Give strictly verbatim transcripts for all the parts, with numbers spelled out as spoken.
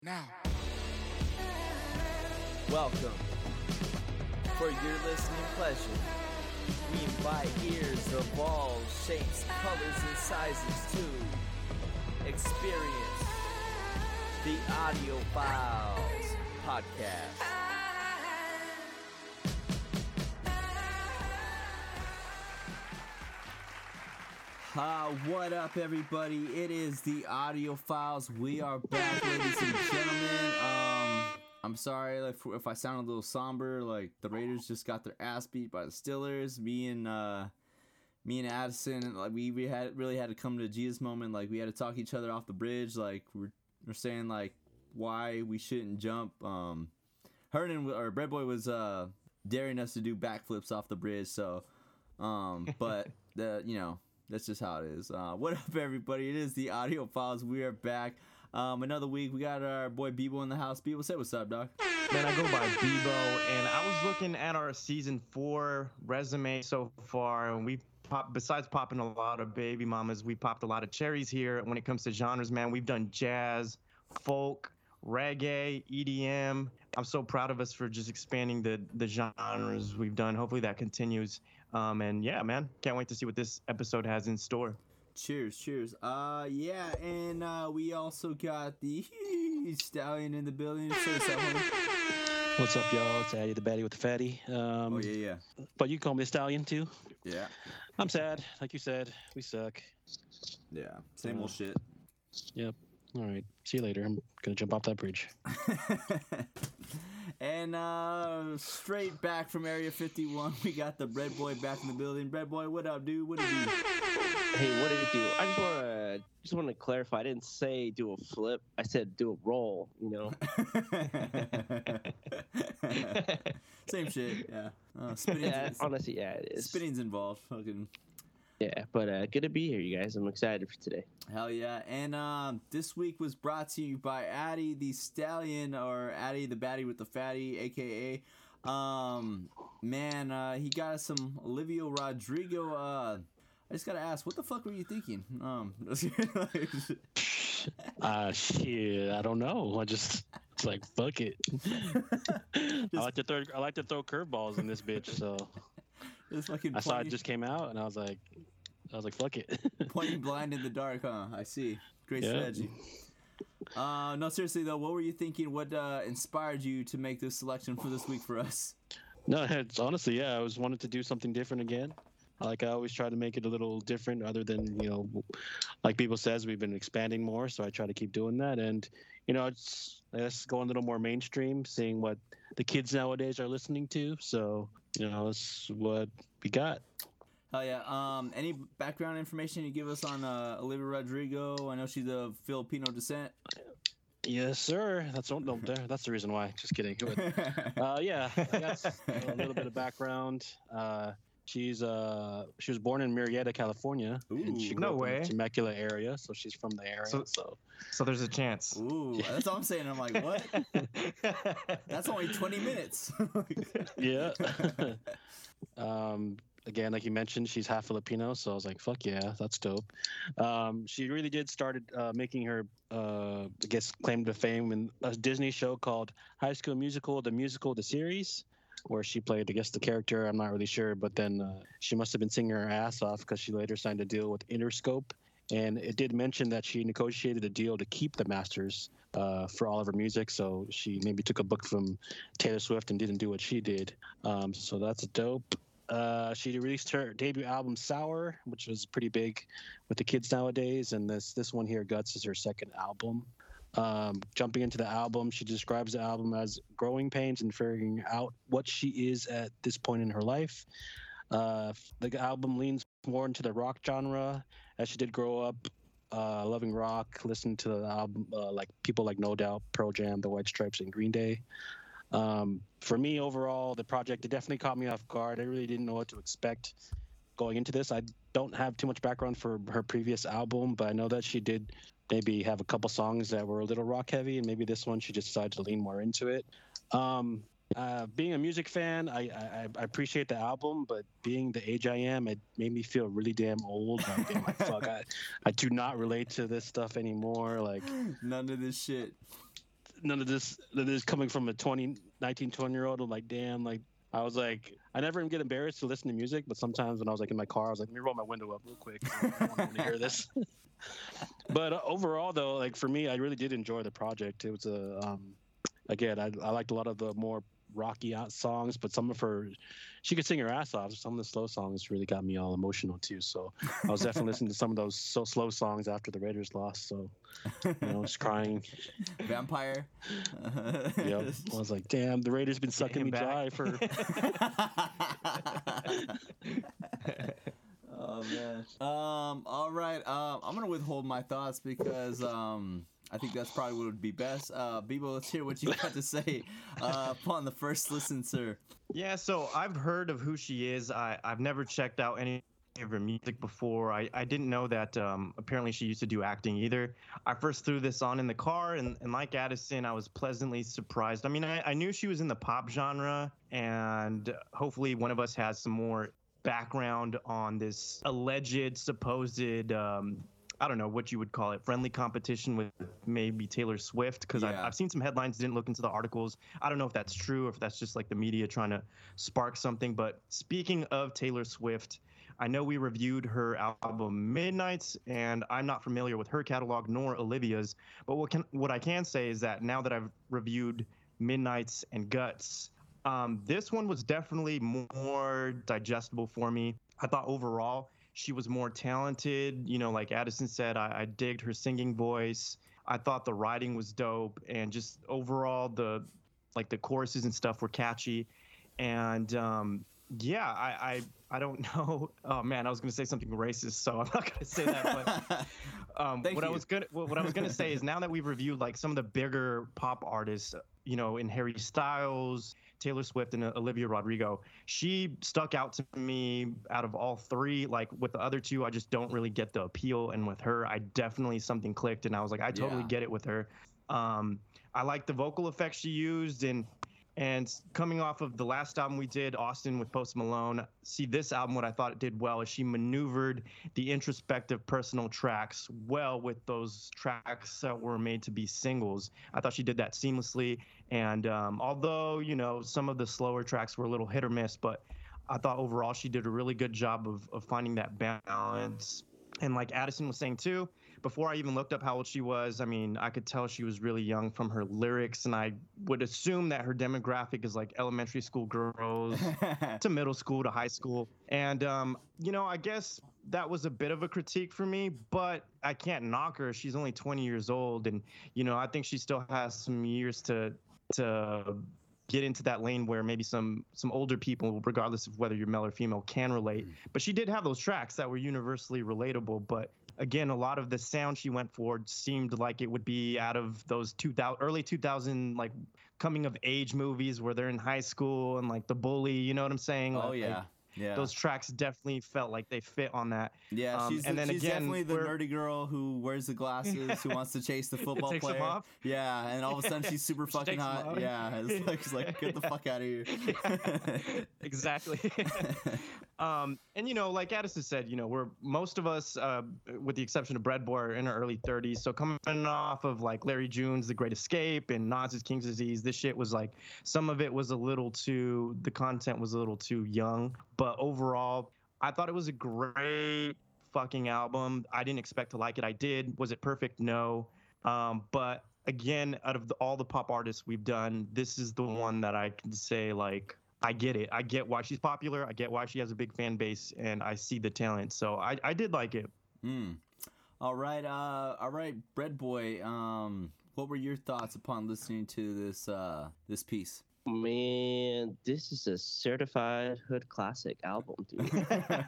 Now, welcome. For your listening pleasure, we invite ears of all shapes, colors, and sizes to experience the Audio Files podcast. Uh, what up, everybody? It is the Audio Files. We are back, ladies and gentlemen. Um, I'm sorry if, if I sound a little somber. Like, the Raiders just got their ass beat by the Steelers. Me and uh, me and Addison, like we, we had really had to come to a Jesus moment. Like, we had to talk each other off the bridge. Like, we're we're saying like why we shouldn't jump. Um, Hernan or Bread Boy was uh daring us to do backflips off the bridge. So, um, but the you know. That's just how it is. Uh, what up, everybody? It is the Audio Files. We are back. Um, another week. We got our boy Bebo in the house. Bebo, say what's up, dog. Man, I go by Bebo, and I was looking at our season four resume so far, and we pop. Besides popping a lot of baby mamas, we popped a lot of cherries here. When it comes to genres, man, we've done jazz, folk, reggae, E D M. I'm so proud of us for just expanding the the genres we've done. Hopefully that continues. Um, and yeah, man, can't wait to see what this episode has in store. Cheers, cheers. Uh, yeah, and uh, we also got the Stallion in the building. So what's up, homie? What's up, y'all? It's Addy the Baddie with the Fatty. Um, oh, yeah, yeah. But you call me the Stallion, too? Yeah. I'm sad. Like you said, we suck. Yeah, same uh, old shit. Yep. All right. See you later. I'm going to jump off that bridge. And uh, straight back from Area fifty-one, we got the Bread Boy back in the building. Bread Boy, what up, dude? What did you do? Hey, what did it do? I just want to just want to clarify. I didn't say do a flip. I said do a roll. You know. Same shit. Yeah. Uh, spinning's, yeah. Honestly, yeah, it is. Spinning's involved. Fucking. Yeah, but uh, good to be here, you guys. I'm excited for today. Hell yeah. And um, this week was brought to you by Addy the Stallion, or Addy the Baddie with the Fatty, a k a. Um, man, uh, he got us some Olivia Rodrigo. Uh, I just got to ask, what the fuck were you thinking? Um, uh, shit, I don't know. I just, it's like, fuck it. I like to throw, I like to throw curveballs in this bitch, so. I saw it just came out, and I was like, I was like, fuck it. Pointing blind in the dark, huh? I see. Great yeah. strategy. Uh, no, seriously though, what were you thinking? What uh, inspired you to make this selection for this week for us? No, it's honestly, yeah, I was wanted to do something different again. Like I always try to make it a little different, other than, you know, like people says, we've been expanding more, so I try to keep doing that. And you know, it's let's go a little more mainstream, seeing what the kids nowadays are listening to. So you know, that's what we got. Hell yeah. Um, any background information you give us on uh, Olivia Rodrigo? I know she's of Filipino descent. Yes, sir. That's no, that's the reason why. Just kidding. uh, yeah, I got a little bit of background. Uh, she's uh, she was born in Murrieta, California. Ooh, and she grew no up way. in the Temecula area, so she's from the area. So, so, so there's a chance. Ooh, that's all I'm saying. I'm like, what? That's only twenty minutes. Yeah. um. Again, like you mentioned, she's half Filipino, so I was like, fuck yeah, that's dope. Um, she really did started uh, making her, uh, I guess, claim to fame in a Disney show called High School Musical, the musical, the series, where she played, I guess, the character. I'm not really sure, but then uh, she must have been singing her ass off because she later signed a deal with Interscope. And it did mention that she negotiated a deal to keep the masters uh, for all of her music. So she maybe took a book from Taylor Swift and didn't do what she did. Um, so that's dope. Uh, she released her debut album Sour, which was pretty big with the kids nowadays, and this this one here, Guts, is her second album. Um, jumping into the album, she describes the album as growing pains and figuring out what she is at this point in her life. Uh, the album leans more into the rock genre, as she did grow up uh, loving rock, listening to the album uh, like people like No Doubt, Pearl Jam, The White Stripes, and Green Day. Um, for me, overall, the project, it definitely caught me off guard. I really didn't know what to expect going into this. I don't have too much background for her previous album, but I know that she did maybe have a couple songs that were a little rock heavy, and maybe this one she just decided to lean more into it. Um, uh, being a music fan, I, I, I appreciate the album, but being the age I am, it made me feel really damn old. Like, damn, like fuck, I, I do not relate to this stuff anymore. Like none of this shit. none of this, none of this coming from a twenty, nineteen, twenty year old. I'm like, damn, like, I was like, I never even get embarrassed to listen to music, but sometimes when I was like in my car, I was like, let me roll my window up real quick. I don't want to hear this. But uh, overall, though, like for me, I really did enjoy the project. It was a, um, again, I, I liked a lot of the more rocky out songs, but some of her, she could sing her ass off. Some of the slow songs really got me all emotional too. So I was definitely listening to some of those so slow songs after the Raiders lost. So, you know, I was crying. Vampire. Yep. I was like, damn, the Raiders been sucking me dry for. Oh man. Um. All right. Um. I'm gonna withhold my thoughts because um. I think that's probably what would be best. Uh, Bebo, let's hear what you got to say uh, upon the first listen, sir. Yeah, so I've heard of who she is. I, I've never checked out any of her music before. I, I didn't know that um, apparently she used to do acting either. I first threw this on in the car, and, and like Addison, I was pleasantly surprised. I mean, I, I knew she was in the pop genre, and hopefully one of us has some more background on this alleged, supposed um, I don't know what you would call it, friendly competition with maybe Taylor Swift, because Yeah. I've, I've seen some headlines, didn't look into the articles. I don't know if that's true or if that's just like the media trying to spark something. But speaking of Taylor Swift, I know we reviewed her album Midnights, and I'm not familiar with her catalog nor Olivia's. But what can what I can say is that now that I've reviewed Midnights and Guts, um, this one was definitely more digestible for me. I thought overall she was more talented. You know, like Addison said, I, I digged her singing voice. I thought the writing was dope, and just overall the like the choruses and stuff were catchy. And um, yeah, I, I I don't know. Oh man, I was gonna say something racist, so I'm not gonna say that. But um, Thank what you. I was gonna what, what I was gonna say is now that we've reviewed like some of the bigger pop artists, you know, in Harry Styles, Taylor Swift, and Olivia Rodrigo, she stuck out to me out of all three. Like with the other two, I just don't really get the appeal, and with her, I definitely something clicked, and I was like, I totally Yeah. get it with her. Um, I like the vocal effects she used, and and coming off of the last album we did, Austin with Post Malone, see this album, what I thought it did well is she maneuvered the introspective personal tracks well with those tracks that were made to be singles. I thought she did that seamlessly. And um, although, you know, some of the slower tracks were a little hit or miss, but I thought overall she did a really good job of, of finding that balance. And like Addison was saying too, before I even looked up how old she was, I mean, I could tell she was really young from her lyrics, and I would assume that her demographic is like elementary school girls to middle school to high school. And, um, you know, I guess that was a bit of a critique for me, but I can't knock her. She's only twenty years old, and, you know, I think she still has some years to to get into that lane where maybe some some older people, regardless of whether you're male or female, can relate. But she did have those tracks that were universally relatable. But again, a lot of the sound she went for seemed like it would be out of those two thousand early two thousand like coming of age movies where they're in high school and like The Bully, you know what I'm saying? Oh Like, yeah. Yeah. those tracks definitely felt like they fit on that. Yeah, Um, she's, and then she's again, definitely the we're- nerdy girl who wears the glasses, who wants to chase the football Takes them player. off. Yeah, and all of a sudden she's super She fucking takes them hot. off. Yeah, it's like, it's like get the fuck out of here. Exactly. um, and you know, like Addison said, you know, we're most of us, uh, with the exception of Bread Boy, are in our early thirties. So coming off of like Larry June's The Great Escape and Nas's King's Disease, this shit was like some of it was a little too, the content was a little too young. But overall, I thought it was a great fucking album. I didn't expect to like it. I did. Was it perfect? No. Um, but again, out of the, all the pop artists we've done, this is the one that I can say, like, I get it. I get why she's popular. I get why she has a big fan base, and I see the talent. So I, I did like it. Hmm. All right, uh, all right, Bread Boy. Um, what were your thoughts upon listening to this uh, this piece? Man, this is a certified hood classic album, dude.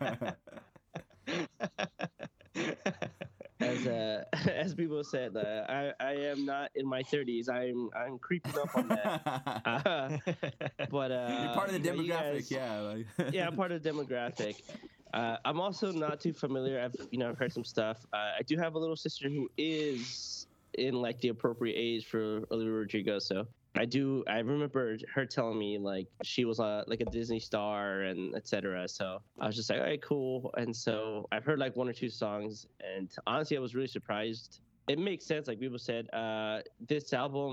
As uh, as people said, uh, I I am not in my thirties. I'm I'm creeping up on that. Uh, but uh, You're part of the you know, you demographic, guys- yeah. Like yeah, I'm part of the demographic. Uh, I'm also not too familiar. I've you know I've heard some stuff. Uh, I do have a little sister who is in like the appropriate age for Olivia Rodrigo, so I do. I remember her telling me like she was uh, like a Disney star and et cetera. So I was just like, all right, cool. And so I've heard like one or two songs, and honestly, I was really surprised. It makes sense, like people said. Uh, this album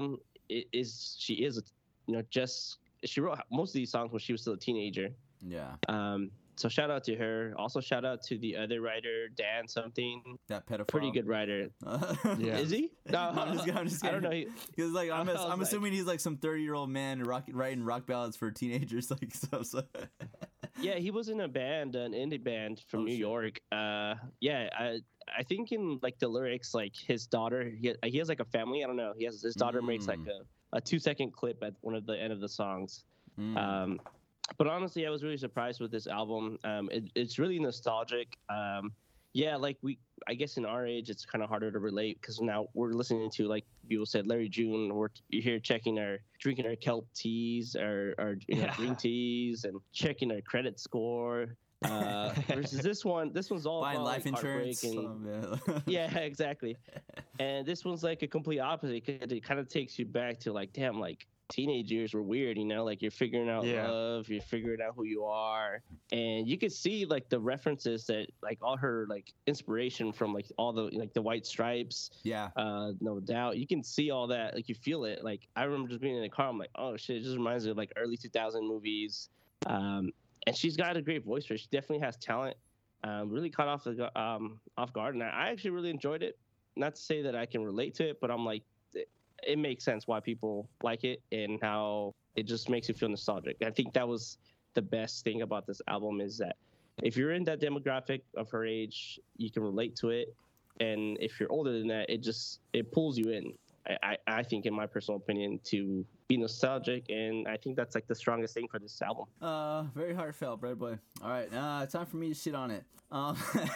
i- is she is you know just she wrote most of these songs when she was still a teenager. Yeah. Um, so shout out to her. Also shout out to the other writer, Dan something. That pedophile. Pretty good writer. Yeah. Is he? No, I'm just, I'm just I don't know. kidding. He, Because like I'm, I was I'm like- assuming he's like some thirty year old man rock, writing rock ballads for teenagers like stuff. So. yeah, he was in a band, an indie band from Oh, New shit. York. Uh, yeah, I I think in like the lyrics, like his daughter, he he has like a family. I don't know. He has his daughter makes like Mm. a, a two second clip at one of the end of the songs. Mm. Um, but honestly, I was really surprised with this album. Um, it, it's really nostalgic. Um, yeah, like we, I guess in our age, it's kind of harder to relate because now we're listening to, like people said, Larry June. We're here checking our, drinking our kelp teas, our, our you know, Yeah. green teas, and checking our credit score. Uh, versus this one, this one's all Buying about life like, insurance. heartbreak and, um, yeah. yeah, exactly. And this one's like a complete opposite because it kind of takes you back to like, damn, like teenage years were weird, you know, like you're figuring out Yeah. love, you're figuring out who you are, and you could see like the references that like all her like inspiration from like all the like the White Stripes, yeah. uh, no doubt. You can see all that, like you feel it. Like I remember just being in the car, I'm like, oh shit, it just reminds me of like early two thousand movies. Um, and she's got a great voice for it. She definitely has talent. Um, really caught off the gu- um off guard, and I I actually really enjoyed it. Not to say that I can relate to it, but I'm like, it, it makes sense why people like it and how it just makes you feel nostalgic. I think that was the best thing about this album is that if you're in that demographic of her age, you can relate to it, and if you're older than that, it just it pulls you in. I, I, I think, in my personal opinion, to be nostalgic, and I think that's like the strongest thing for this album. Uh, very heartfelt, Bread Boy. All right, uh, time for me to shit on it. Um,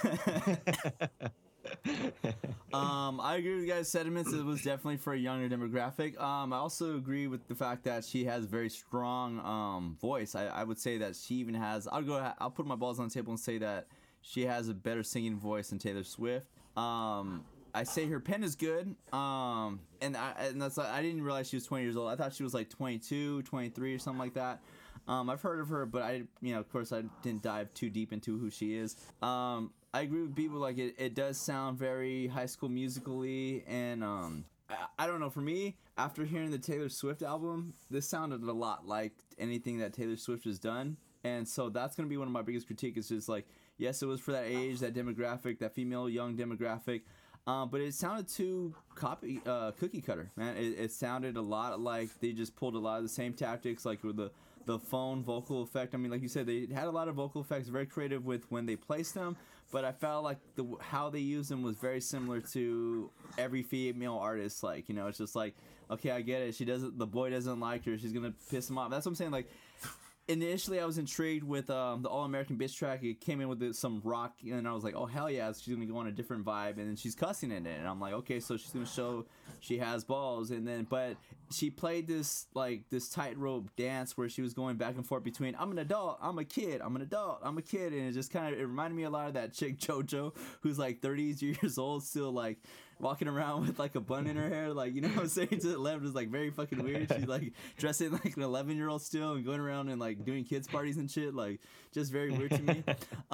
um, I agree with you guys' sentiments. It was definitely for a younger demographic. Um, I also agree with the fact that she has a very strong um voice. I, I would say that she even has. I'll go. I'll put my balls on the table and say that she has a better singing voice than Taylor Swift. Um. I say her pen is good, um, and I and that's I didn't realize she was twenty years old. I thought she was like twenty-two, twenty-three or something like that. Um, I've heard of her, but I, you know, of course, I didn't dive too deep into who she is. Um, I agree with people, like it, it does sound very High School Musical-y, and um, I, I don't know. For me, after hearing the Taylor Swift album, this sounded a lot like anything that Taylor Swift has done, and so that's gonna be one of my biggest critiques. Is just like, yes, it was for that age, that demographic, that female young demographic. Um, but it sounded too copy, uh, cookie cutter, man. It, it sounded a lot like they just pulled a lot of the same tactics, like with the the phone vocal effect. I mean, like you said, they had a lot of vocal effects, very creative with when they placed them. But I felt like the how they used them was very similar to every female artist. Like, you know, it's just like, okay, I get it. She doesn't. The boy doesn't like her. She's gonna piss him off. That's what I'm saying. Like, initially, I was intrigued with um, the All American Bitch track. It came in with the, some rock, and I was like, oh, hell yeah, she's going to go on a different vibe. And then she's cussing in it. And I'm like, okay, so she's going to show she has balls. And then, but she played this, like, this tightrope dance where she was going back and forth between, I'm an adult, I'm a kid, I'm an adult, I'm a kid. And it just kind of, it reminded me a lot of that chick JoJo, who's like thirty years old, still, like, walking around with like a bun in her hair, like, you know what I'm saying? To the left is like very fucking weird. She's like dressing like an eleven year old still and going around and like doing kids parties and shit, like just very weird to me.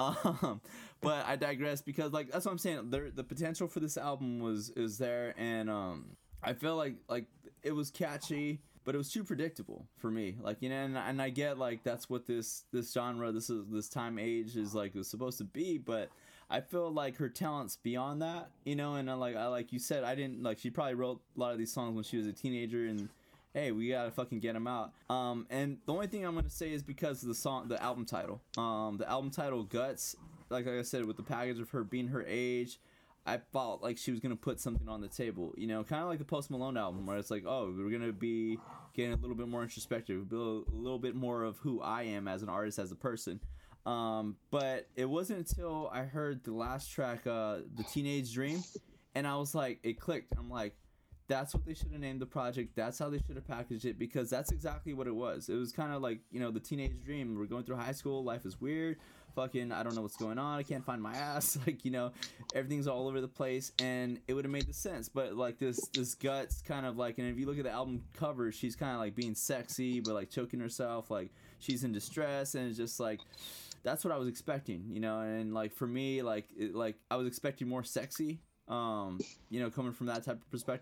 um, but I digress because like that's what I'm saying. There, the potential for this album was is there, and um, I feel like like it was catchy, but it was too predictable for me. Like, you know, and, and I get like that's what this this genre, this is this time age is like was supposed to be, but I feel like her talent's beyond that, you know, and I, like I like you said, I didn't like she probably wrote a lot of these songs when she was a teenager, and hey, we gotta fucking get them out. Um, and the only thing I'm gonna say is because of the song, the album title, um, the album title Guts, like, like I said, with the package of her being her age, I felt like she was gonna put something on the table, you know, kind of like the Post Malone album, where it's like, oh, we're gonna be getting a little bit more introspective, a little bit more of who I am as an artist, as a person. Um, but it wasn't until I heard the last track, uh, The Teenage Dream, and I was like, it clicked. I'm like, that's what they should have named the project. That's how they should have packaged it, because that's exactly what it was. It was kind of like, you know, the teenage dream. We're going through high school. Life is weird. Fucking, I don't know what's going on. I can't find my ass. Like, you know, everything's all over the place, and it would have made the sense. But like this, this Guts kind of like, and if you look at the album cover, she's kind of like being sexy, but like choking herself. Like she's in distress, and it's just like, that's what I was expecting, you know. And like for me, like it, like I was expecting more sexy, um, you know, coming from that type of perspective.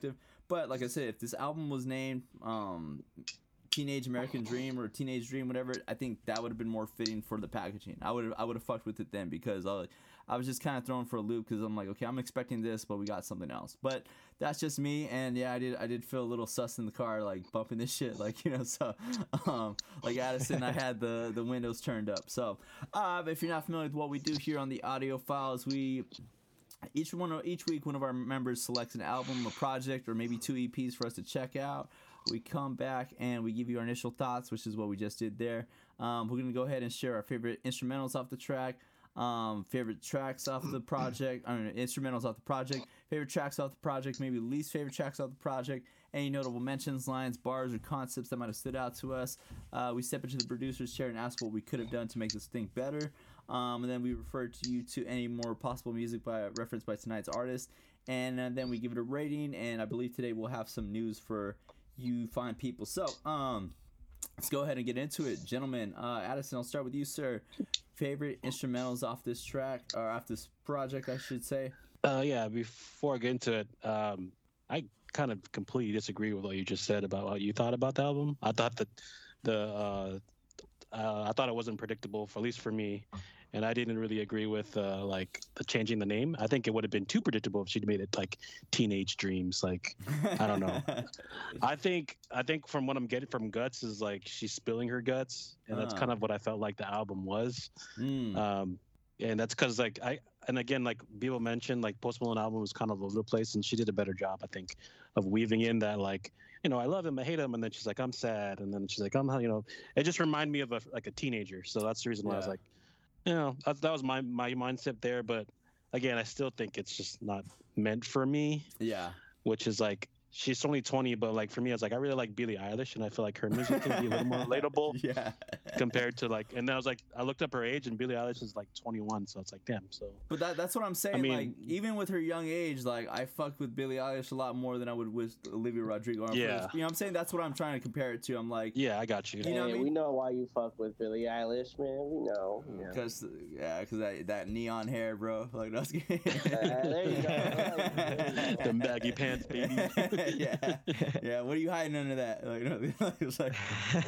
But like I said, if this album was named um, Teenage American Dream or Teenage Dream, whatever, I think that would have been more fitting for the packaging. I would I would have fucked with it then because I, I was just kind of thrown for a loop because I'm like, okay, I'm expecting this, but we got something else. But that's just me, and yeah, I did I did feel a little sus in the car, like bumping this shit, like, you know, so um, like Addison, I had the the windows turned up. So uh, if you're not familiar with what we do here on the Audio Files, we each one each week one of our members selects an album, a project, or maybe two E Ps for us to check out. We come back and we give you our initial thoughts, which is what we just did there. Um, we're going to go ahead and share our favorite instrumentals off the track, um, favorite tracks off the project, I mean, instrumentals off the project, favorite tracks off the project, maybe least favorite tracks off the project, any notable mentions, lines, bars, or concepts that might have stood out to us. Uh, we step into the producer's chair and ask what we could have done to make this thing better. Um, and then we refer to you to any more possible music by referenced by tonight's artist. And uh, then we give it a rating. And I believe today we'll have some news for you fine people. So um let's go ahead and get into it, gentlemen. uh Addison, I'll start with you, sir. Favorite instrumentals off this track, or off this project, I should say? Uh yeah, before I get into it, um I kind of completely disagree with what you just said about what you thought about the album. I thought that the uh, uh I thought it wasn't predictable, for at least for me. And I didn't really agree with uh, like the changing the name. I think it would have been too predictable if she'd made it like Teenage Dreams. Like, I don't know. I think I think from what I'm getting from Guts is like she's spilling her guts, and that's Ah. kind of what I felt like the album was. Mm. Um, and that's because like I and again like Bebo mentioned, like Post Malone album was kind of all over the place, and she did a better job, I think, of weaving in that like, you know, I love him, I hate him, and then she's like, I'm sad, and then she's like, I'm, you know, it just reminded me of a like a teenager. So that's the reason why I was Yeah. like, you know, that, that was my my mindset there. But again, I still think it's just not meant for me, Yeah. which is like, she's only twenty, but like for me, I was like, I really like Billie Eilish, and I feel like her music can be a little more relatable Yeah. compared to like, and then I was like, I looked up her age, and Billie Eilish is like twenty-one, so it's like, damn. So But that, that's what I'm saying. I mean- like, even with her young age, like, I fucked with Billie Eilish a lot more than I would with Olivia Rodrigo. Or Yeah. You know what I'm saying? That's what I'm trying to compare it to. I'm like, yeah, I got you. You know what I Hey, mean? we know why you fuck with Billie Eilish, man. We know. You know. Cause yeah, cause that, that neon hair, bro. Like, that's good. there you go. The baggy pants, baby. yeah, yeah. What are you hiding under that? Like, no, it's like.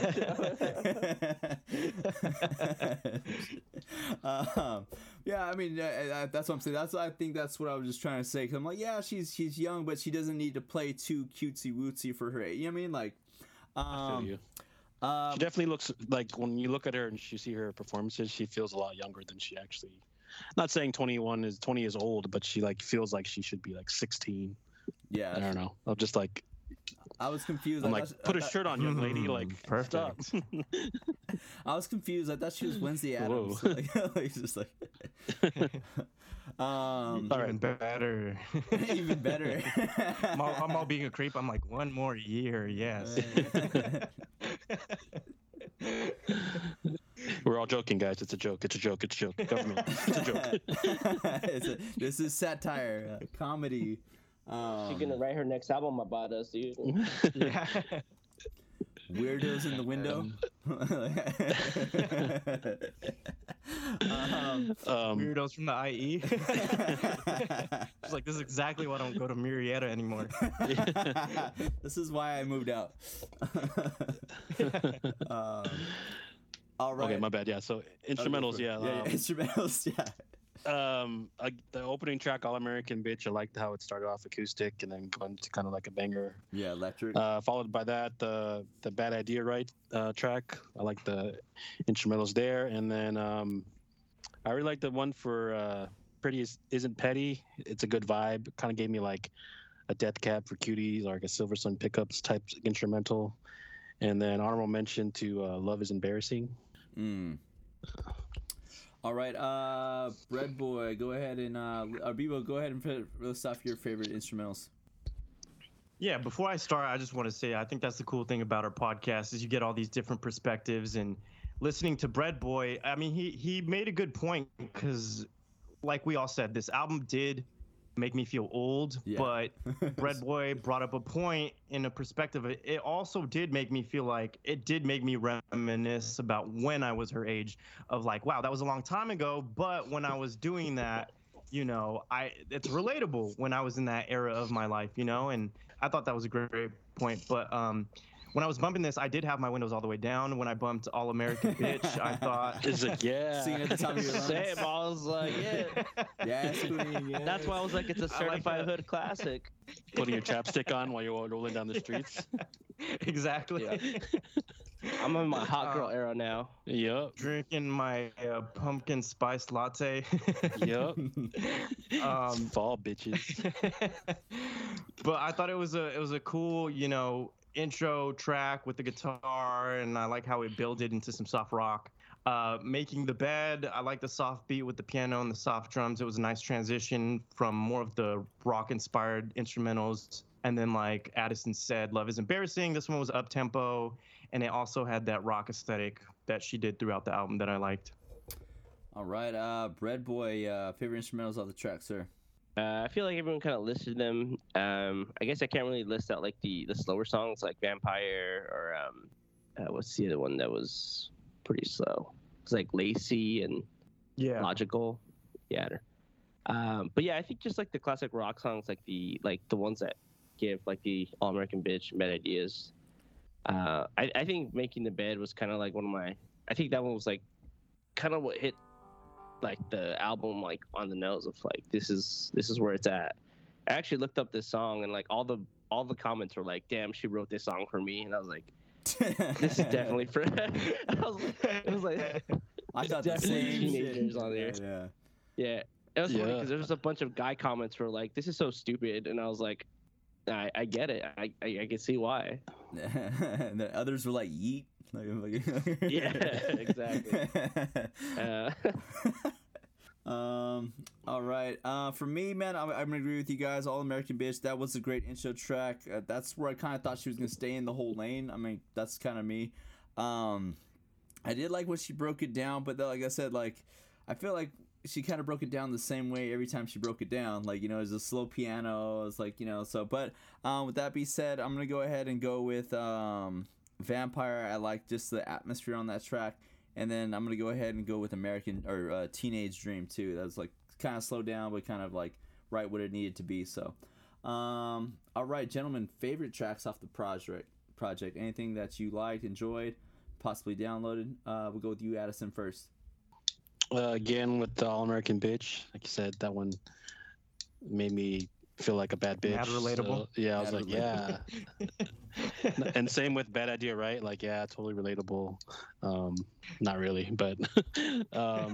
um, yeah, I mean, uh, uh, that's what I'm saying. That's what I think. That's what I was just trying to say. Cause I'm like, yeah, she's she's young, but she doesn't need to play too cutesy wootsy for her age. You know what I mean? Like, I feel um, you. um, She definitely looks like, when you look at her and you see her performances, she feels a lot younger than she actually. Not saying twenty-one is twenty is old, but she like feels like she should be like sixteen. yeah. I don't know. I'm just like, I was confused. I'm I like, thought- put I a thought- shirt on, young lady. Mm, Like, perfect. stop. I was confused. I thought she was Wednesday Adams. Whoa. like, like, just like. um, All right. Even better. even better. I'm, all, I'm all being a creep. I'm like, one more year, yes. We're all joking, guys. It's a joke. It's a joke. It's a joke. Government. It's a joke. It's a- this is satire, uh, comedy. Um, She's gonna write her next album about us, dude. Yeah. Weirdos in the window. um, Um, Weirdos from the I E. It's like, this is exactly why I don't go to Murrieta anymore. this is why I moved out. um, all right. okay, my bad. Yeah. So instrumentals. Okay, Yeah. yeah, yeah, um, instrumentals. Yeah. um like the opening track, All American Bitch, I liked how it started off acoustic and then going to kind of like a banger, Yeah, electric. uh followed by that the the Bad Idea Right uh track. I like the instrumentals there, and then um I really like the one for uh Pretty Is- Isn't Petty. It's a good vibe. Kind of gave me like a Death Cab for Cuties or like a Silver Sun Pickups type instrumental. And then honorable mention to uh Love Is Embarrassing. Mm. All right, uh, Bread Boy, go ahead and uh, uh Bebo, go ahead and put- list off your favorite instrumentals. Yeah, before I start, I just want to say I think that's the cool thing about our podcast is you get all these different perspectives, and listening to Bread Boy, I mean, he he made a good point because, like we all said, this album did make me feel old, Yeah. but Bread Boy brought up a point in a perspective. It it also did make me feel like it did make me reminisce about when I was her age, of like, wow, that was a long time ago, but when I was doing that, you know, I it's relatable when I was in that era of my life, you know, and I thought that was a great, great point. But um, when I was bumping this, I did have my windows all the way down. When I bumped All American Bitch, I thought. Is it yeah? Singing at the top of your lungs. Same. I was like, yeah. Yes, queen. Yes. That's why I was like, it's a I like certified that. hood classic. Putting your chapstick on while you're rolling down the streets. Exactly. Yeah. I'm in my hot girl Uh, era now. Yup. Drinking my uh, pumpkin spice latte. Yup. um, Fall bitches. but I thought it was a it was a cool, you know, intro track with the guitar, and I like how it builded into some soft rock. Uh, making the bed, I like the soft beat with the piano and the soft drums. It was a nice transition from more of the rock-inspired instrumentals. And then, like Addison said, Love is Embarrassing. This one was up-tempo, and it also had that rock aesthetic that she did throughout the album that I liked. All right, uh, Bread Boy, uh, favorite instrumentals off the track, sir. Uh, I feel like everyone kind of listed them. Um, I guess I can't really list out like the, the slower songs like Vampire or um, uh, what's the other one that was pretty slow? It's like Lacey and Yeah. Logical. Yeah. Um, but yeah, I think just like the classic rock songs, like the like the ones that give like the All American Bitch, Mad Ideas. Uh, I, I think Making the Bed was kind of like one of my. I think that one was like kind of what hit like the album like on the nose of like this is this is where it's at. I actually looked up this song and like all the all the comments were like, "Damn, she wrote this song for me," and I was like, "This is definitely for." I was, it was like I thought the definitely same teenagers shit. on there. Yeah, Yeah, it was funny Yeah. because there was a bunch of guy comments who were like, "This is so stupid," and I was like, "I, I get it. I, I I can see why." yeah. And then others were like, "Yeet." Like, like- Yeah, exactly. Uh, Um. All right. Uh, for me, man, I'm, I'm gonna agree with you guys. All American Bitch. That was a great intro track. Uh, that's where I kind of thought she was gonna stay in the whole lane. I mean, that's kind of me. Um, I did like when she broke it down, but though, like I said, like I feel like she kind of broke it down the same way every time she broke it down. Like, you know, it's a slow piano. It's like, you know. So, but um, with that being said, I'm gonna go ahead and go with um, Vampire. I like just the atmosphere on that track. And then I'm gonna go ahead and go with American or uh, Teenage Dream too. That was like kind of slowed down, but kind of like right what it needed to be. So, um, all right, gentlemen, favorite tracks off the project. Project. Anything that you liked, enjoyed, possibly downloaded. Uh, we'll go with you, Addison, first. Uh, again with the All American Bitch, like you said, that one made me feel like a bad bitch. Mad relatable. So, yeah, I was Mad like, yeah. And same with Bad Idea, right? Like, yeah, totally relatable. Um, not really, but um,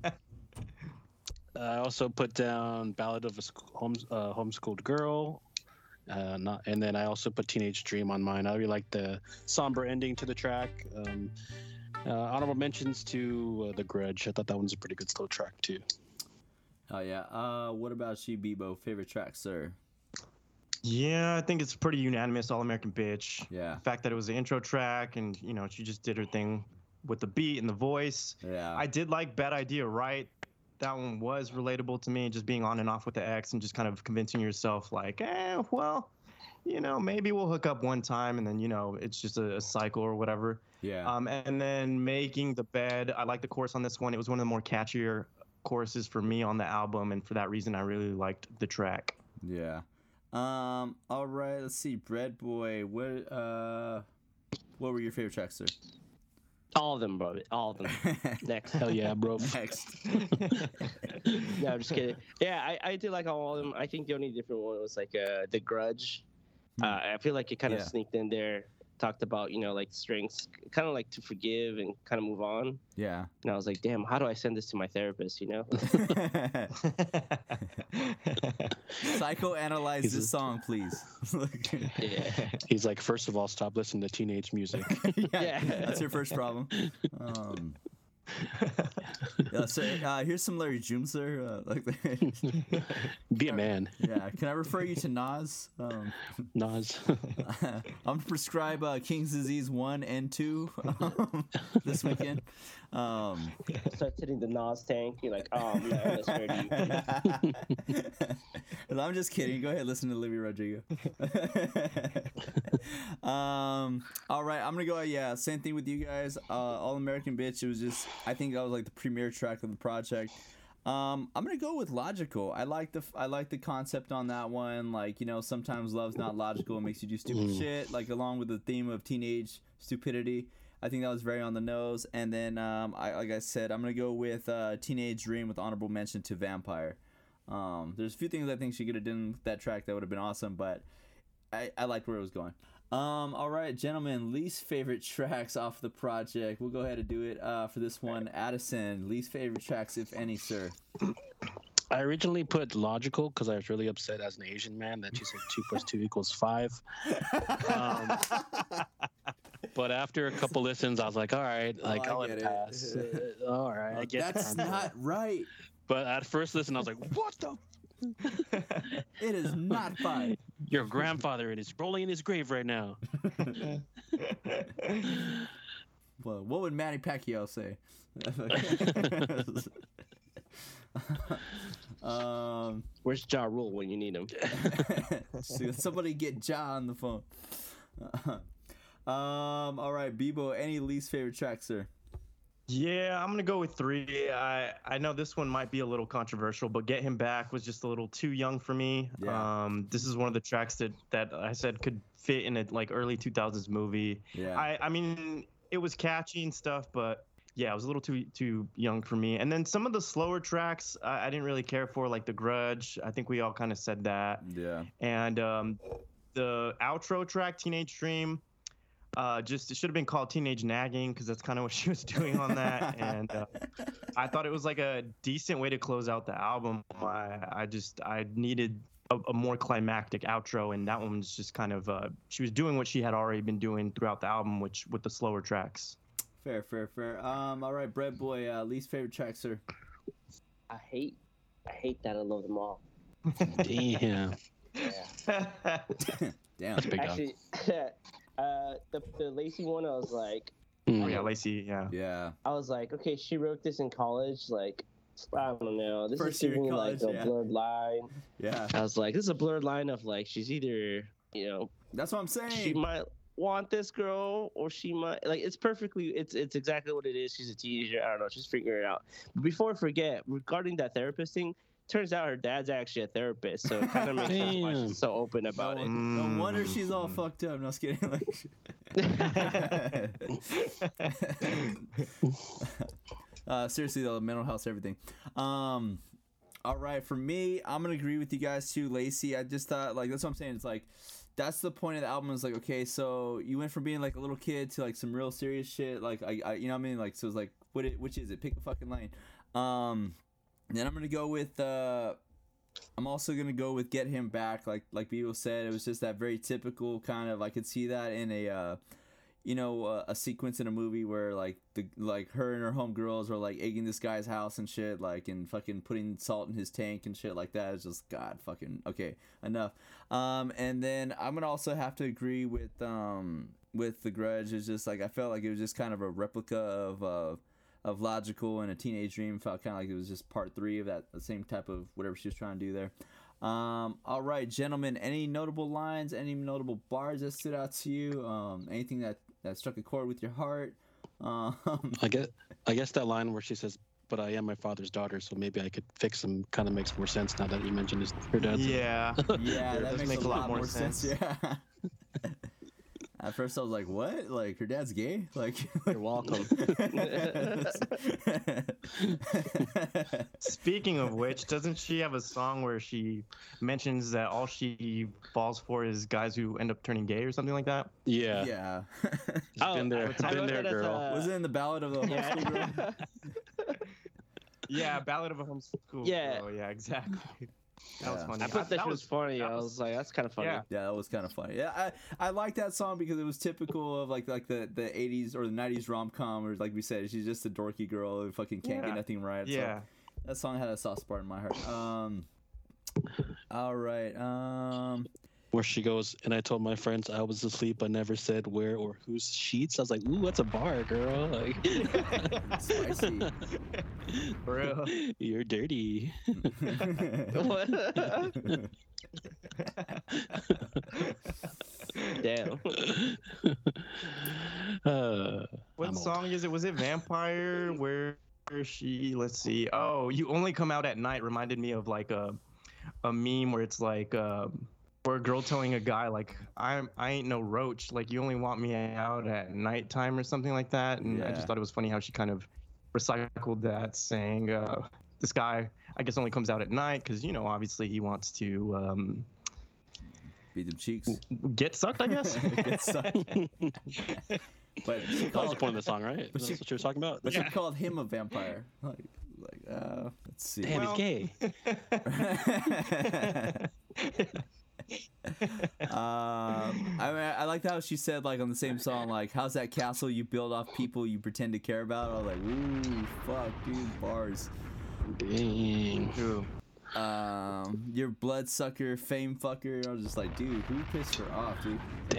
I also put down Ballad of a Sc- home, uh, Homeschooled Girl. Uh, not, and then I also put Teenage Dream on mine. I really like the somber ending to the track. Um, uh, honorable mentions to uh, The Grudge. I thought that one's a pretty good slow track too. Oh yeah. Uh, what about you, Bebo? Favorite track, sir? Yeah, I think it's pretty unanimous. All American Bitch. Yeah. The fact that it was the intro track, and you know, she just did her thing with the beat and the voice. Yeah. I did like Bad Idea, right? That one was relatable to me, just being on and off with the ex and just kind of convincing yourself, like, eh, well, you know, maybe we'll hook up one time, and then, you know, it's just a, a cycle or whatever. Yeah. Um, and then Making the Bed, I like the chorus on this one. It was one of the more catchier choruses for me on the album, and for that reason, I really liked the track. Yeah. Um. All right. Let's see. Bread Boy. What? Uh. What were your favorite tracks, sir? all of them, bro. All of them. Next. Hell yeah, bro. Next. No, I'm just kidding. Yeah, I, I did like all of them. I think the only different one was like uh, The Grudge. Uh, I feel like it kind of Yeah. sneaked in there. Talked about, you know, like strengths, kind of like to forgive and kind of move on. Yeah. And I was like, damn, how do I send this to my therapist, you know? Psychoanalyze He's this a- song, please. Yeah. He's like, first of all, stop listening to teenage music. yeah, Yeah. that's your first problem. Um, yeah, so uh, here's some Larry June, sir. Uh, like, Be a man, yeah, can I refer you to Nas? Um, Nas. I'm gonna prescribe uh, King's Disease one and two um, this weekend. Um, Starts hitting the Nas tank. You're like, oh, man, that's dirty. I'm just kidding. Go ahead, listen to Olivia Rodrigo. um, all right, I'm gonna go. Yeah, same thing with you guys. Uh, All American Bitch. It was just, I think that was like the premiere track of the project. Um, I'm gonna go with logical. I like the I like the concept on that one. Like, you know, sometimes love's not logical. It makes you do stupid Mm. shit. Like, along with the theme of teenage stupidity. I think that was very on the nose. And then, um, I like I said, I'm gonna go with uh, Teenage Dream with honorable mention to Vampire. Um, there's a few things I think she could have done with that track that would have been awesome, but I I liked where it was going. Um, all right, gentlemen, least favorite tracks off the project. We'll go ahead and do it uh, for this one. Addison, least favorite tracks, if any, sir. I originally put logical because I was really upset as an Asian man that she said two plus two equals five. Um, but after a couple listens, I was like, all right, like I I'll let get it it. pass. Uh, all right, I get That's it. not right. But at first listen, I was like, what the? It is not fine. Your grandfather is rolling in his grave right now. Well, what would Manny Pacquiao say? um, Where's Ja Rule when you need him? so somebody get Ja on the phone. um, all right, Bebo, any least favorite track, sir? Yeah, I'm gonna go with three. I I know this one might be a little controversial, but Get Him Back was just a little too young for me. Yeah. Um, this is one of the tracks that that I said could fit in a like early two thousands movie. Yeah. I I mean, it was catchy and stuff, but yeah, it was a little too too young for me. And then some of the slower tracks I, I didn't really care for, like The Grudge. I think we all kind of said that. Yeah. And um, the outro track, Teenage Dream. Uh, just it should have been called Teenage Nagging because that's kind of what she was doing on that, and uh, I thought it was like a decent way to close out the album. I, I just I needed a, a more climactic outro, and that one was just kind of uh, she was doing what she had already been doing throughout the album, which with the slower tracks. Fair, fair, fair. Um, all right, Bread Boy, uh, least favorite track, sir. I hate, I hate that I love them all. Damn. Yeah. Damn. That's big dog. Actually, uh, the the Lacey one, I was like, Oh yeah, Lacey. Yeah. Yeah. I was like, okay, she wrote this in college. Like, I don't know. This First is year in giving like college, a yeah. blurred line. Yeah. I was like, this is a blurred line of like, she's either, you know, That's what I'm saying. she might want this girl or she might like it's perfectly it's it's exactly what it is. She's a teenager. I don't know. She's figuring it out. But before I forget, regarding that therapist thing, turns out her dad's actually a therapist, so it kind of makes sense why Damn. she's so open about no, it. no wonder she's all fucked up. No, just kidding. Like, uh, seriously though, mental health, everything. Um, all right, for me, I'm gonna agree with you guys too, Lacey. I just thought like that's what I'm saying. It's like that's the point of the album. Is like, okay, so you went from being like a little kid to like some real serious shit. Like I, I you know what I mean? Like so it's like what it, which is it? Pick a fucking lane. Um, then I'm gonna go with. Uh, I'm also gonna go with Get Him Back. Like like Bevo said, it was just that very typical kind of. I could see that in a. Uh, you know, uh, a sequence in a movie where like the like her and her homegirls are like egging this guy's house and shit, like and fucking putting salt in his tank and shit like that. It's just God fucking okay, enough. Um, and then I'm gonna also have to agree with um with The Grudge. It's just like I felt like it was just kind of a replica of uh of Logical and A Teenage Dream. Felt kind of like it was just part three of that the same type of whatever she was trying to do there. Um, all right, gentlemen, any notable lines, any notable bars that stood out to you? Um, anything that, that struck a chord with your heart? Um, I guess I guess that line where she says, "But I am my father's daughter," so maybe I could fix some. Kind of makes more sense now that you mentioned his her dad's. Yeah. yeah, It that does makes make a lot more sense. Yeah. At first, I was like, "What? Like her dad's gay?" Like, You're welcome. Speaking of which, doesn't she have a song where she mentions that all she falls for is guys who end up turning gay or something like that? Yeah. yeah. I've been there. I Been wrote there, that as girl. a- Was it in the Ballad of the Homeschool Girl? Yeah, Ballad of a Homeschool Yeah. Girl. Yeah, exactly. That was Yeah. funny. I thought that, shit was funny. that I was- was like, that's kind of funny. Yeah. Yeah, that was kind of funny. Yeah, I I like that song because it was typical of like like the, the eighties or the nineties rom com, where like we said, she's just a dorky girl who fucking can't Yeah. get nothing right. So Yeah. that song had a soft spot in my heart. Um, all right. Um, Where she goes, and I told my friends I was asleep. I never said where or whose sheets. I was like, "Ooh, that's a bar, girl." Like, spicy. For real. You're dirty. What? Damn. Uh, What I'm old. song is it? Was it Vampire where she, let's see. Oh, You Only Come Out at Night reminded me of like a a meme where it's like uh, or a girl telling a guy like I'm I ain't no roach, like you only want me out at nighttime or something like that. And I Yeah. just thought it was funny how she kind of recycled that, saying uh, this guy I guess only comes out at night because you know obviously he wants to um, Beat them cheeks. get sucked, I guess. Get sucked. But she That was the called, point of the song, right? But That's she- what you were talking about. but she called him a vampire. Like, like uh, let's see. Damn, Well- he's gay. um, I mean, I liked how she said like on the same song like, "How's that castle you build off people you pretend to care about?" I was like, "Ooh, fuck, dude, bars." Dang. True. Um, your bloodsucker, fame fucker. I was just like, dude, who pissed her off, dude?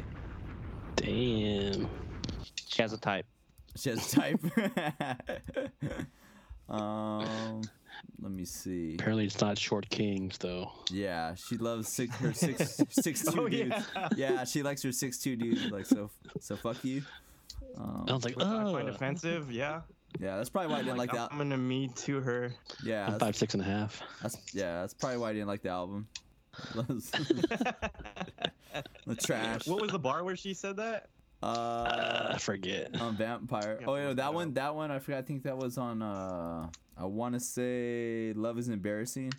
Damn. She has a type. She has a type. um, let me see. Apparently, it's not short kings though. Yeah, she loves six her six six two Oh, dudes. yeah. Yeah, she likes her six two dudes. Like so, so fuck you. Um, I was like, Which I oh, find offensive. Yeah. yeah, that's probably why I didn't like that. I'm gonna me to her. Yeah, I'm that's, five, six and a half. that's yeah, that's probably why I didn't like the album. The trash. What was the bar where she said that? Uh, I forget. on Vampire. Yeah, Oh yeah, look that it one. up. That one. I forgot. I think that was on. Uh, I want to say "Love Is Embarrassing."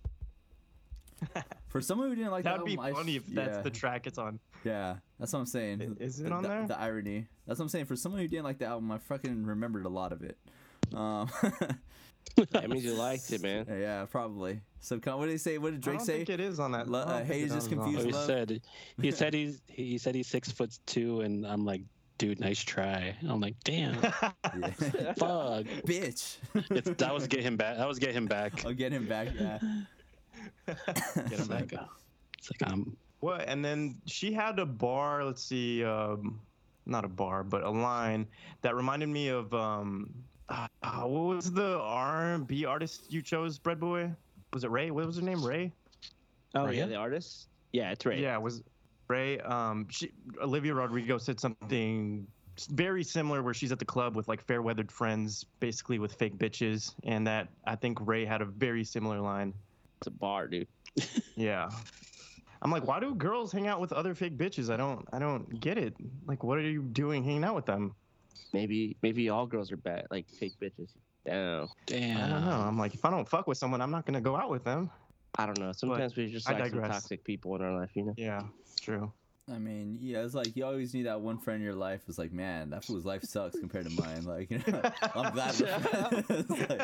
For someone who didn't like That'd that be album, I funny sh- if that's yeah, the track it's on. Yeah, that's what I'm saying. I- is it the, on the- there? The irony. That's what I'm saying. For someone who didn't like the album, I fucking remembered a lot of it. Um, That means you liked it, man. yeah, probably. So, what did they say? What did I Drake don't say? think it is on that. Lo- I don't uh, think Hey, it is is just on- confused. Oh, he love. said he said he's he said he's six foot two, and I'm like, dude, nice try. I'm like, damn, Yeah. fuck. Bitch. It's, that was get him back. That was get him back. I'll get him back. Yeah. Get It's him back. like, uh, it's like I'm. What? And then she had a bar. Let's see, um, not a bar, but a line that reminded me of um, uh, what was the R and B artist you chose, Bread Boy? Was it Ray? What was her name? Ray? Oh Right. yeah, the artist. Yeah, it's right. Yeah, it was Ray. Um, she, Olivia Rodrigo said something very similar where she's at the club with like fair weathered friends, basically with fake bitches, and that I think Ray had a very similar line. It's a bar, dude. Yeah. I'm like, why do girls hang out with other fake bitches? I don't, I don't get it. Like, what are you doing hanging out with them? Maybe maybe all girls are bad, like fake bitches. Damn. Damn. I don't know. I'm like, if I don't fuck with someone, I'm not gonna go out with them. I don't know. Sometimes we just I like some digress. toxic people in our life, you know. Yeah, true. I mean, yeah, it's like you always need that one friend in your life. It's like, man, that fool's life sucks compared to mine. Like, you know, I'm glad. We're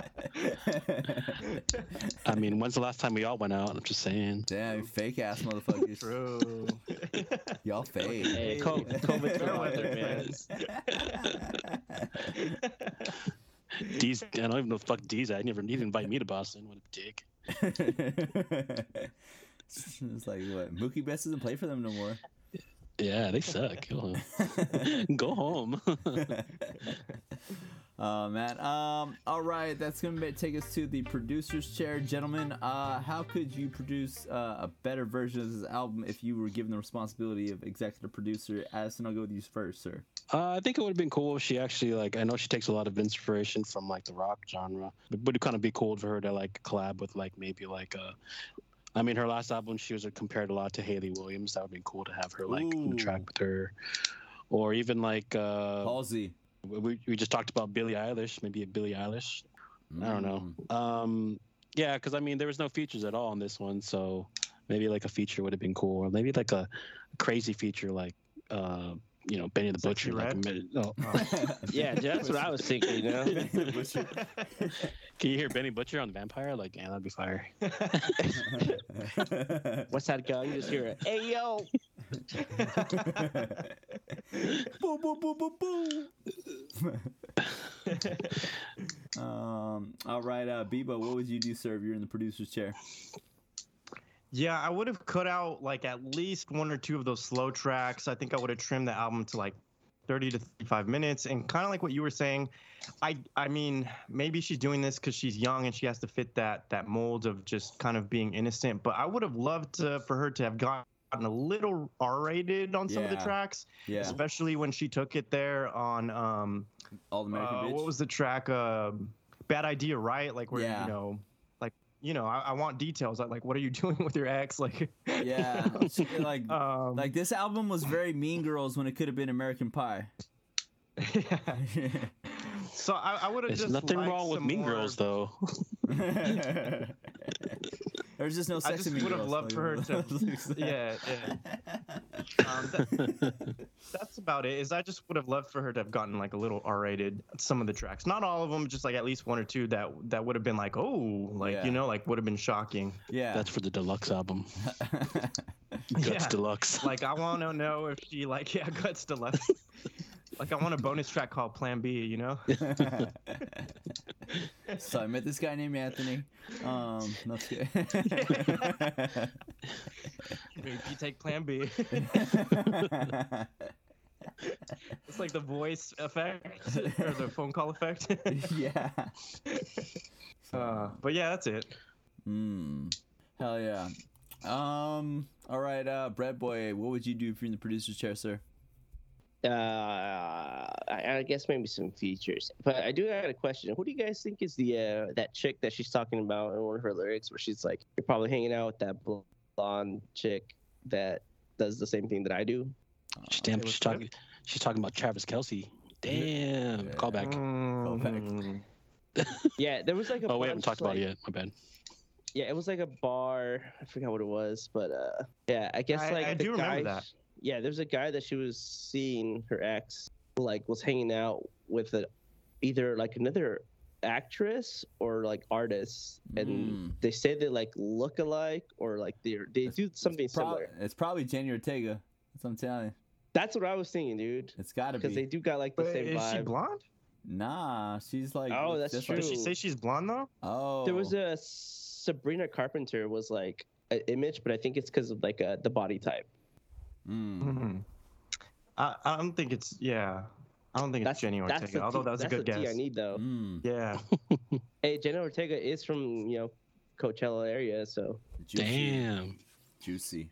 like, I mean, when's the last time we all went out? I'm just saying. damn, fake ass motherfuckers. True. Y'all fake. Hey, co- COVID's Fair out weather, there, man. D's, I don't even know fuck D's. I never he didn't invite me to Boston. What a dick. It's like what? Mookie Betts doesn't play for them no more. Yeah, they suck. Go home. Go home. Oh man. Um. All right. That's gonna ma- take us to the producer's chair, gentlemen. Uh, how could you produce uh, a better version of this album if you were given the responsibility of executive producer? Addison, I'll go with you first, sir. Uh, I think it would have been cool if she actually like. I know she takes a lot of inspiration from like the rock genre, but would it kind of be cool for her to like collab with like maybe like uh I mean, her last album she was uh, compared a lot to Hayley Williams. That would be cool to have her like on the track Ooh. with her, or even like uh Halsey. we we just talked about Billie Eilish, maybe a Billie Eilish. I don't know. Mm. Um, yeah, because I mean, there was no features at all on this one, so maybe like a feature would have been cool, or maybe like a crazy feature, like uh, you know, Benny the Sexy Butcher. Like a Red? minute. Oh, Yeah, that's what I was thinking, you know. can you hear Benny Butcher on Vampire? Like, yeah, that'd be fire. What's that gun? You just hear it. Hey yo. Boo, boo, boo, boo, boo. um. All right, uh, Bebo, what would you do, sir? If you're in the producer's chair. Yeah, I would have cut out like at least one or two of those slow tracks. I think I would have trimmed the album to like thirty to thirty-five minutes. And kind of like what you were saying, I I mean, maybe she's doing this because she's young and she has to fit that that mold of just kind of being innocent. But I would have loved to, for her to have gone a little R-rated on some of the Yeah. tracks, Yeah. especially when she took it there on um, All American uh, Bitch. what was the track? Uh, Bad Idea, right? Like where Yeah. you know, like you know, I, I want details. Like, like, what are you doing with your ex? Like, Yeah. like um, like this album was very Mean Girls when it could have been American Pie. yeah. So I, I would have There's just nothing liked wrong with some Mean more- Girls, though. There's just no I sex just in Mean would have Girls. loved for her to. Yeah, yeah. Um, that, that's about it. Is I just would have loved for her to have gotten like a little R-rated some of the tracks, not all of them, just like at least one or two that that would have been like, oh, like Yeah. you know, like would have been shocking. Yeah. That's for the deluxe album. Guts Yeah. Deluxe. Like I want to know if she like yeah guts to left. Like I want a bonus track called Plan B, you know? So I met this guy named Anthony. Um, no, it's good. Maybe you take Plan B. It's like the voice effect or the phone call effect. Yeah. Uh, but yeah, that's it. Mm. Hell yeah. Um. All right, uh, Bread Boy, what would you do if you're in the producer's chair, sir? Uh, I, I guess maybe some features, but I do have a question. Who do you guys think is the uh, that chick that she's talking about in one of her lyrics, where she's like, "You're probably hanging out with that blonde chick that does the same thing that I do." She's, damn, Taylor she's Swift? talking. She's talking about Travis Kelsey. Damn. Yeah. Callback. Mm. Yeah, there was like a. Oh, we haven't bunch, talked about like- it yet. My bad. Yeah, it was like a bar. I forgot what it was, but uh, yeah, I guess I- like I the do remember guy- that. Yeah, there's a guy that she was seeing, her ex, like was hanging out with a, either like another actress or like artist, and Mm. they say they like look alike or like they are they do something Prob- similar. it's probably Jenny Ortega. That's what I'm telling you. That's what I was thinking, dude. It's gotta Because be. they do got like the But same is she vibe. blonde? Nah, she's like. Oh, that's just true. Did she say she's blonde though? Oh. There was a Sabrina Carpenter was like an image, but I think it's because of like uh, the body type. Mm. Mm-hmm. I, I don't think it's yeah. I don't think it's That's Jenny that's Ortega. the Although tea- that was a that's good the tea guess. I need though. Mm. Yeah. Hey, Jenna Ortega is from you know Coachella area, so Juicy. Damn. Juicy.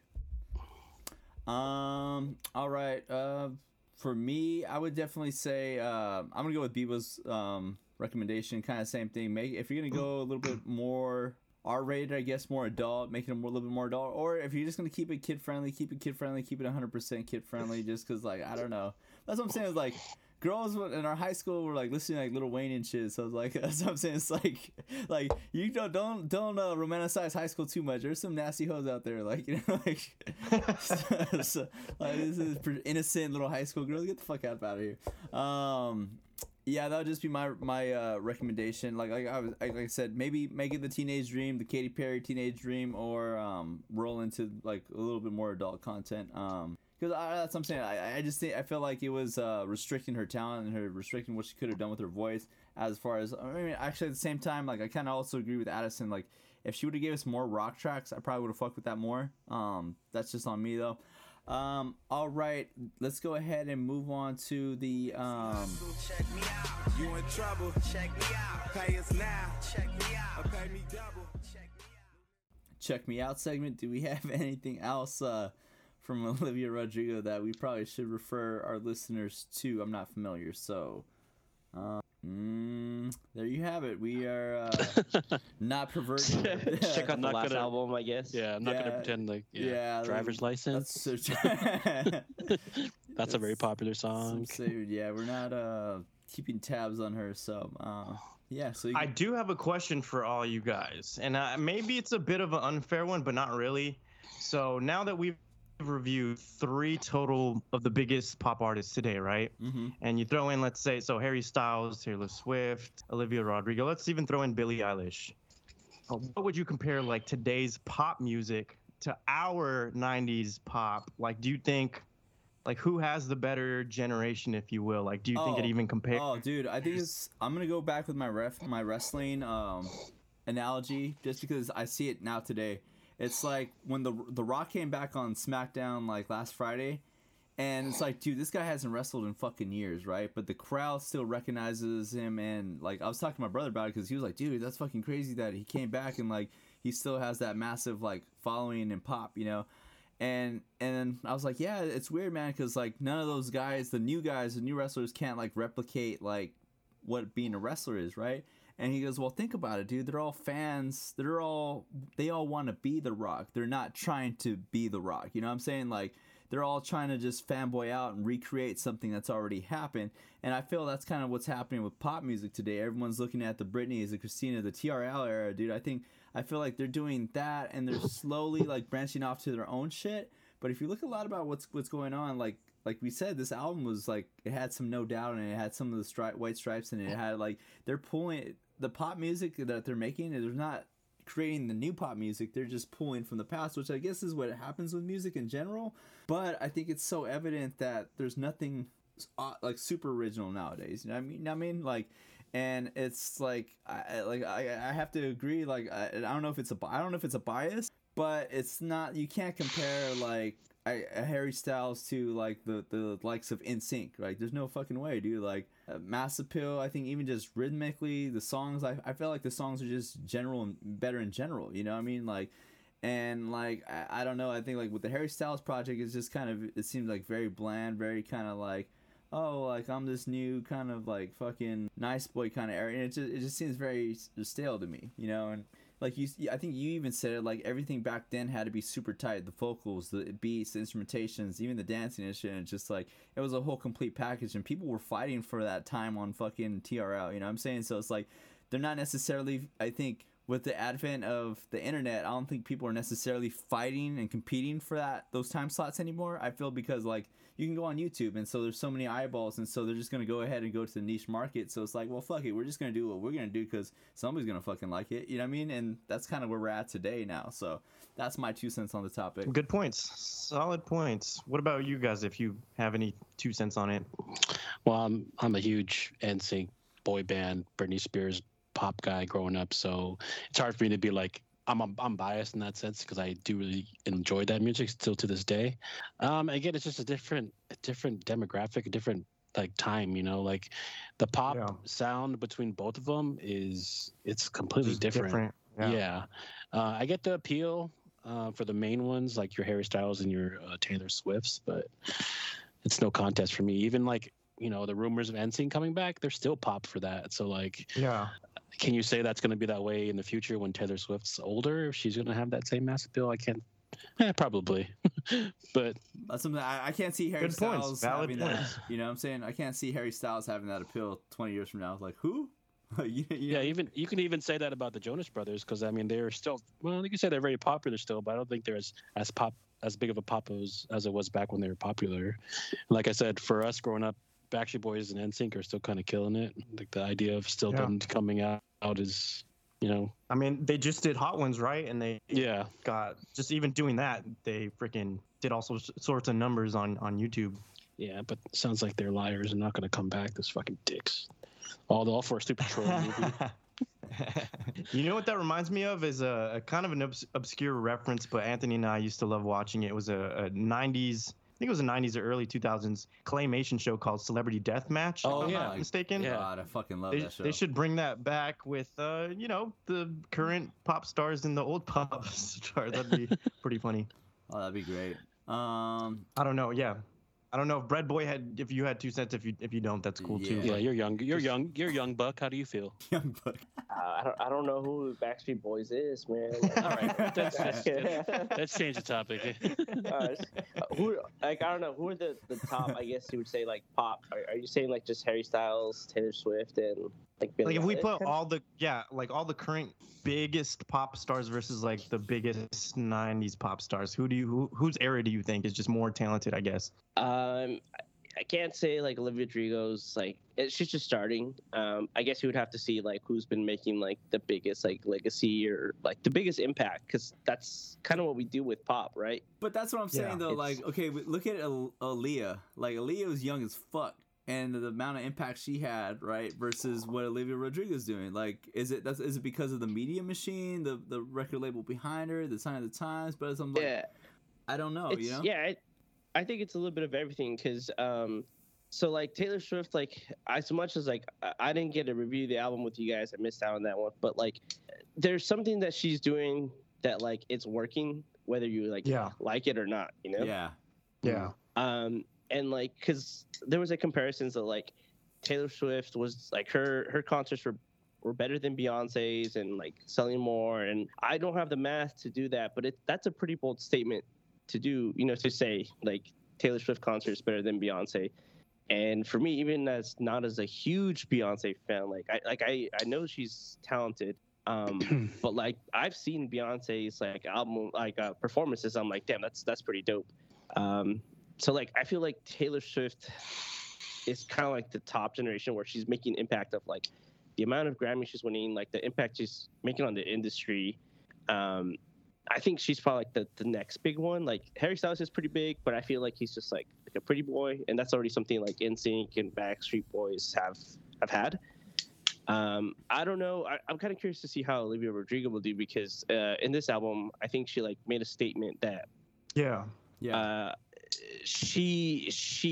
Um. All right. Uh, for me, I would definitely say uh, I'm gonna go with Bebo's um recommendation. Kind of same thing. Make if you're gonna go a little bit more R-rated, I guess more adult, making it more, a little bit more adult. Or if you're just gonna keep it kid friendly, keep it kid friendly, keep it one hundred percent kid friendly. Just because, like, I don't know. That's what I'm saying. Is like. Girls in our high school were like listening to like Lil Wayne and shit, so it's like that's what I'm saying. It's like, like you don't don't don't uh, romanticize high school too much. There's some nasty hoes out there, like you know, like, so, so, like this is pretty innocent little high school girls. Get the fuck out of here. Um, yeah, that would just be my my uh, recommendation. Like like I was like I said, maybe make it the Teenage Dream, the Katy Perry Teenage Dream, or um, roll into like a little bit more adult content. Um. Because that's what I'm saying. I, I just think I feel like it was uh, restricting her talent and her restricting what she could have done with her voice. As far as I mean, actually at the same time, like I kind of also agree with Addison. Like if she would have gave us more rock tracks, I probably would have fucked with that more. Um, that's just on me though. Um, all right, let's go ahead and move on to the um. Check me out. You in trouble? Check me out. Pay us now. Check me out. Or pay me double. Check me out. Check me out segment. Do we have anything else uh, from Olivia Rodrigo that we probably should refer our listeners to? I'm not familiar, so uh, mm, there you have it. We are uh, not perverting. check out I'm the not last gonna- album, I guess. Yeah, I'm not Yeah. gonna pretend like yeah. Yeah, Driver's That's license. so That's a very popular song. So, yeah, we're not uh, keeping tabs on her, so uh, yeah. So you I do have a question for all you guys, and uh, maybe it's a bit of an unfair one, but not really. So now that we've reviewed three total of the biggest pop artists today, right? mm-hmm. And you throw in, let's say, so Harry Styles, Taylor Swift, Olivia Rodrigo. Let's even throw in Billie Eilish. Uh, What would you compare like today's pop music to our nineties pop? Like, do you think, like, who has the better generation, if you will? Like, do you think it Oh. even compares? Oh, dude, I think it's. I'm gonna go back with my ref, my wrestling um, analogy, just because I see it now today. It's like when the the Rock came back on SmackDown like last Friday, and it's like, dude, this guy hasn't wrestled in fucking years, right? But the crowd still recognizes him, and like I was talking to my brother about it because he was like, dude, that's fucking crazy that he came back and like he still has that massive like following and pop, you know. And and I was like, yeah, it's weird, man, because like none of those guys, the new guys, the new wrestlers can't like replicate like what being a wrestler is, right? And he goes, well, think about it, dude. They're all fans. They're all they all want to be The Rock. They're not trying to be The Rock. You know what I'm saying? Like they're all trying to just fanboy out and recreate something that's already happened. And I feel that's kind of what's happening with pop music today. Everyone's looking at the Britneys, the Christina, the T R L era, dude. I think I feel like they're doing that, and they're slowly like branching off to their own shit. But if you look a lot about what's what's going on, like like we said, this album was like it had some No Doubt in it. It had some of the stri- White Stripes in it. It had like they're pulling the pop music that they're making. They're not creating the new pop music. They're just pulling from the past, which I guess is what happens with music in general. But I think it's so evident that there's nothing uh, like super original nowadays. You know what I mean? You know what I mean, like. And it's like, I like I, I have to agree. Like I, I don't know if it's a I don't know if it's a bias, but it's not. You can't compare like I, a Harry Styles to like the, the likes of N Sync. Like there's no fucking way, dude. Like uh, Mass Appeal. I think even just rhythmically, the songs. I I feel like the songs are just general and better in general. You know what I mean? Like. And like I, I don't know. I think like with the Harry Styles project, it's just kind of it seems like very bland, very kind of like. Oh, like I'm this new kind of like fucking nice boy kind of area, and it just it just seems very stale to me, you know. And like you, I think you even said it, like everything back then had to be super tight, the vocals, the beats, the instrumentations, even the dancing and shit. And it's just like it was a whole complete package, and people were fighting for that time on fucking T R L. You know what I'm saying? So it's like they're not necessarily. I think with the advent of the internet, I don't think people are necessarily fighting and competing for that those time slots anymore. I feel because like. You can go on YouTube, and so there's so many eyeballs, and so they're just going to go ahead and go to the niche market. So it's like, well, fuck it. We're just going to do what we're going to do because somebody's going to fucking like it. You know what I mean? And that's kind of where we're at today now. So that's my two cents on the topic. Good points. Solid points. What about you guys, if you have any two cents on it? Well, I'm, I'm a huge N Sync boy band, Britney Spears pop guy growing up. So it's hard for me to be like, I'm I'm biased in that sense because I do really enjoy that music still to this day. Um, again, it's just a different a different demographic, a different like time, you know, like the pop Yeah. sound between both of them is it's completely Just different. different, Yeah, yeah. Uh, I get the appeal uh, for the main ones like your Harry Styles and your uh, Taylor Swifts, but it's no contest for me. Even like you know the rumors of N Sync coming back, they're still pop for that. So like. Yeah. Can you say that's going to be that way in the future when Taylor Swift's older? If she's going to have that same mass appeal, I can't. Eh, probably, but That's something I, I can't see Harry Good points. Styles Valid having points. that. You know what I'm saying? I can't see Harry Styles having that appeal twenty years from now. Like who? you, you yeah, know? even you can even say that about the Jonas Brothers because I mean they're still well, you can say they're very popular still, but I don't think they're as as pop as big of a pop as as it was back when they were popular. Like I said, for us growing up, Backstreet Boys and N Sync are still kind of killing it. Like the idea of still Yeah. them coming out, out is, you know, I mean, they just did Hot Ones, right? And they yeah, got just even doing that, they freaking did all sorts sorts of numbers on on YouTube. yeah. But it sounds like they're liars and not going to come back. Those fucking dicks. All all for a stupid troll movie. You know what that reminds me of is a, a kind of an obs- obscure reference, but Anthony and I used to love watching it. It was a, a nineties, I think it was a nineties or early two thousands claymation show called Celebrity Deathmatch. Oh, if I'm yeah. not mistaken. Yeah. God, I fucking love They, that show. they should bring that back with, uh, you know, the current pop stars and the old pop stars. That'd be pretty funny. Oh, that'd be great. Um, I don't know. Yeah, I don't know if Bread Boy had. If you had two cents, if you if you don't, that's cool too. Yeah, but- you're young. You're young. You're young, Buck. How do you feel? Young Buck. Uh, I don't I don't know who Backstreet Boys is, man. All right, let's, let's change the topic. Uh, who like I don't know who are the, the top I guess you would say like pop are, are you saying like just Harry Styles, Taylor Swift, and like Billie Like if we Eilish put kind of? all the yeah, like all the current biggest pop stars versus like the biggest nineties pop stars, who do you who, whose era do you think is just more talented? I guess. um I- I can't say like Olivia Rodrigo's like it, she's just starting. Um, I guess you would have to see like who's been making like the biggest like legacy or like the biggest impact because that's kind of what we do with pop, right? But that's what I'm saying Yeah, though. it's- Like, okay, but look at Al- Aaliyah. Like, Aaliyah was young as fuck, and the amount of impact she had, right, versus what Olivia Rodrigo's doing. Like, is it that's is it because of the media machine, the the record label behind her, the sign of the times? But it's, I'm like, Yeah. I don't know. It's, You know? Yeah, it, I think it's a little bit of everything because, um, so like Taylor Swift, like as much as like I, I didn't get to review the album with you guys, I missed out on that one. But like, there's something that she's doing that like it's working whether you like Yeah. like it or not, you know. Yeah. Yeah. Um, and like, cause there was a comparisons that like Taylor Swift was like her her concerts were were better than Beyonce's and like selling more. And I don't have the math to do that, but it that's a pretty bold statement to do, you know, to say like Taylor Swift concerts better than Beyonce. And for me, even as not as a huge Beyonce fan, like I like I, I know she's talented. Um, but like I've seen Beyonce's like album like uh, performances. I'm like, damn, that's that's pretty dope. Um, so like I feel like Taylor Swift is kind of like the top generation where she's making impact of like the amount of Grammys she's winning, like the impact she's making on the industry. Um, I think she's probably like the, the next big one. Like Harry Styles is pretty big, but I feel like he's just like, like a pretty boy, and that's already something like N Sync and Backstreet Boys have have had. Um, I don't know. I, I'm kind of curious to see how Olivia Rodrigo will do because uh, in this album, I think she like made a statement that Yeah. Yeah. uh, she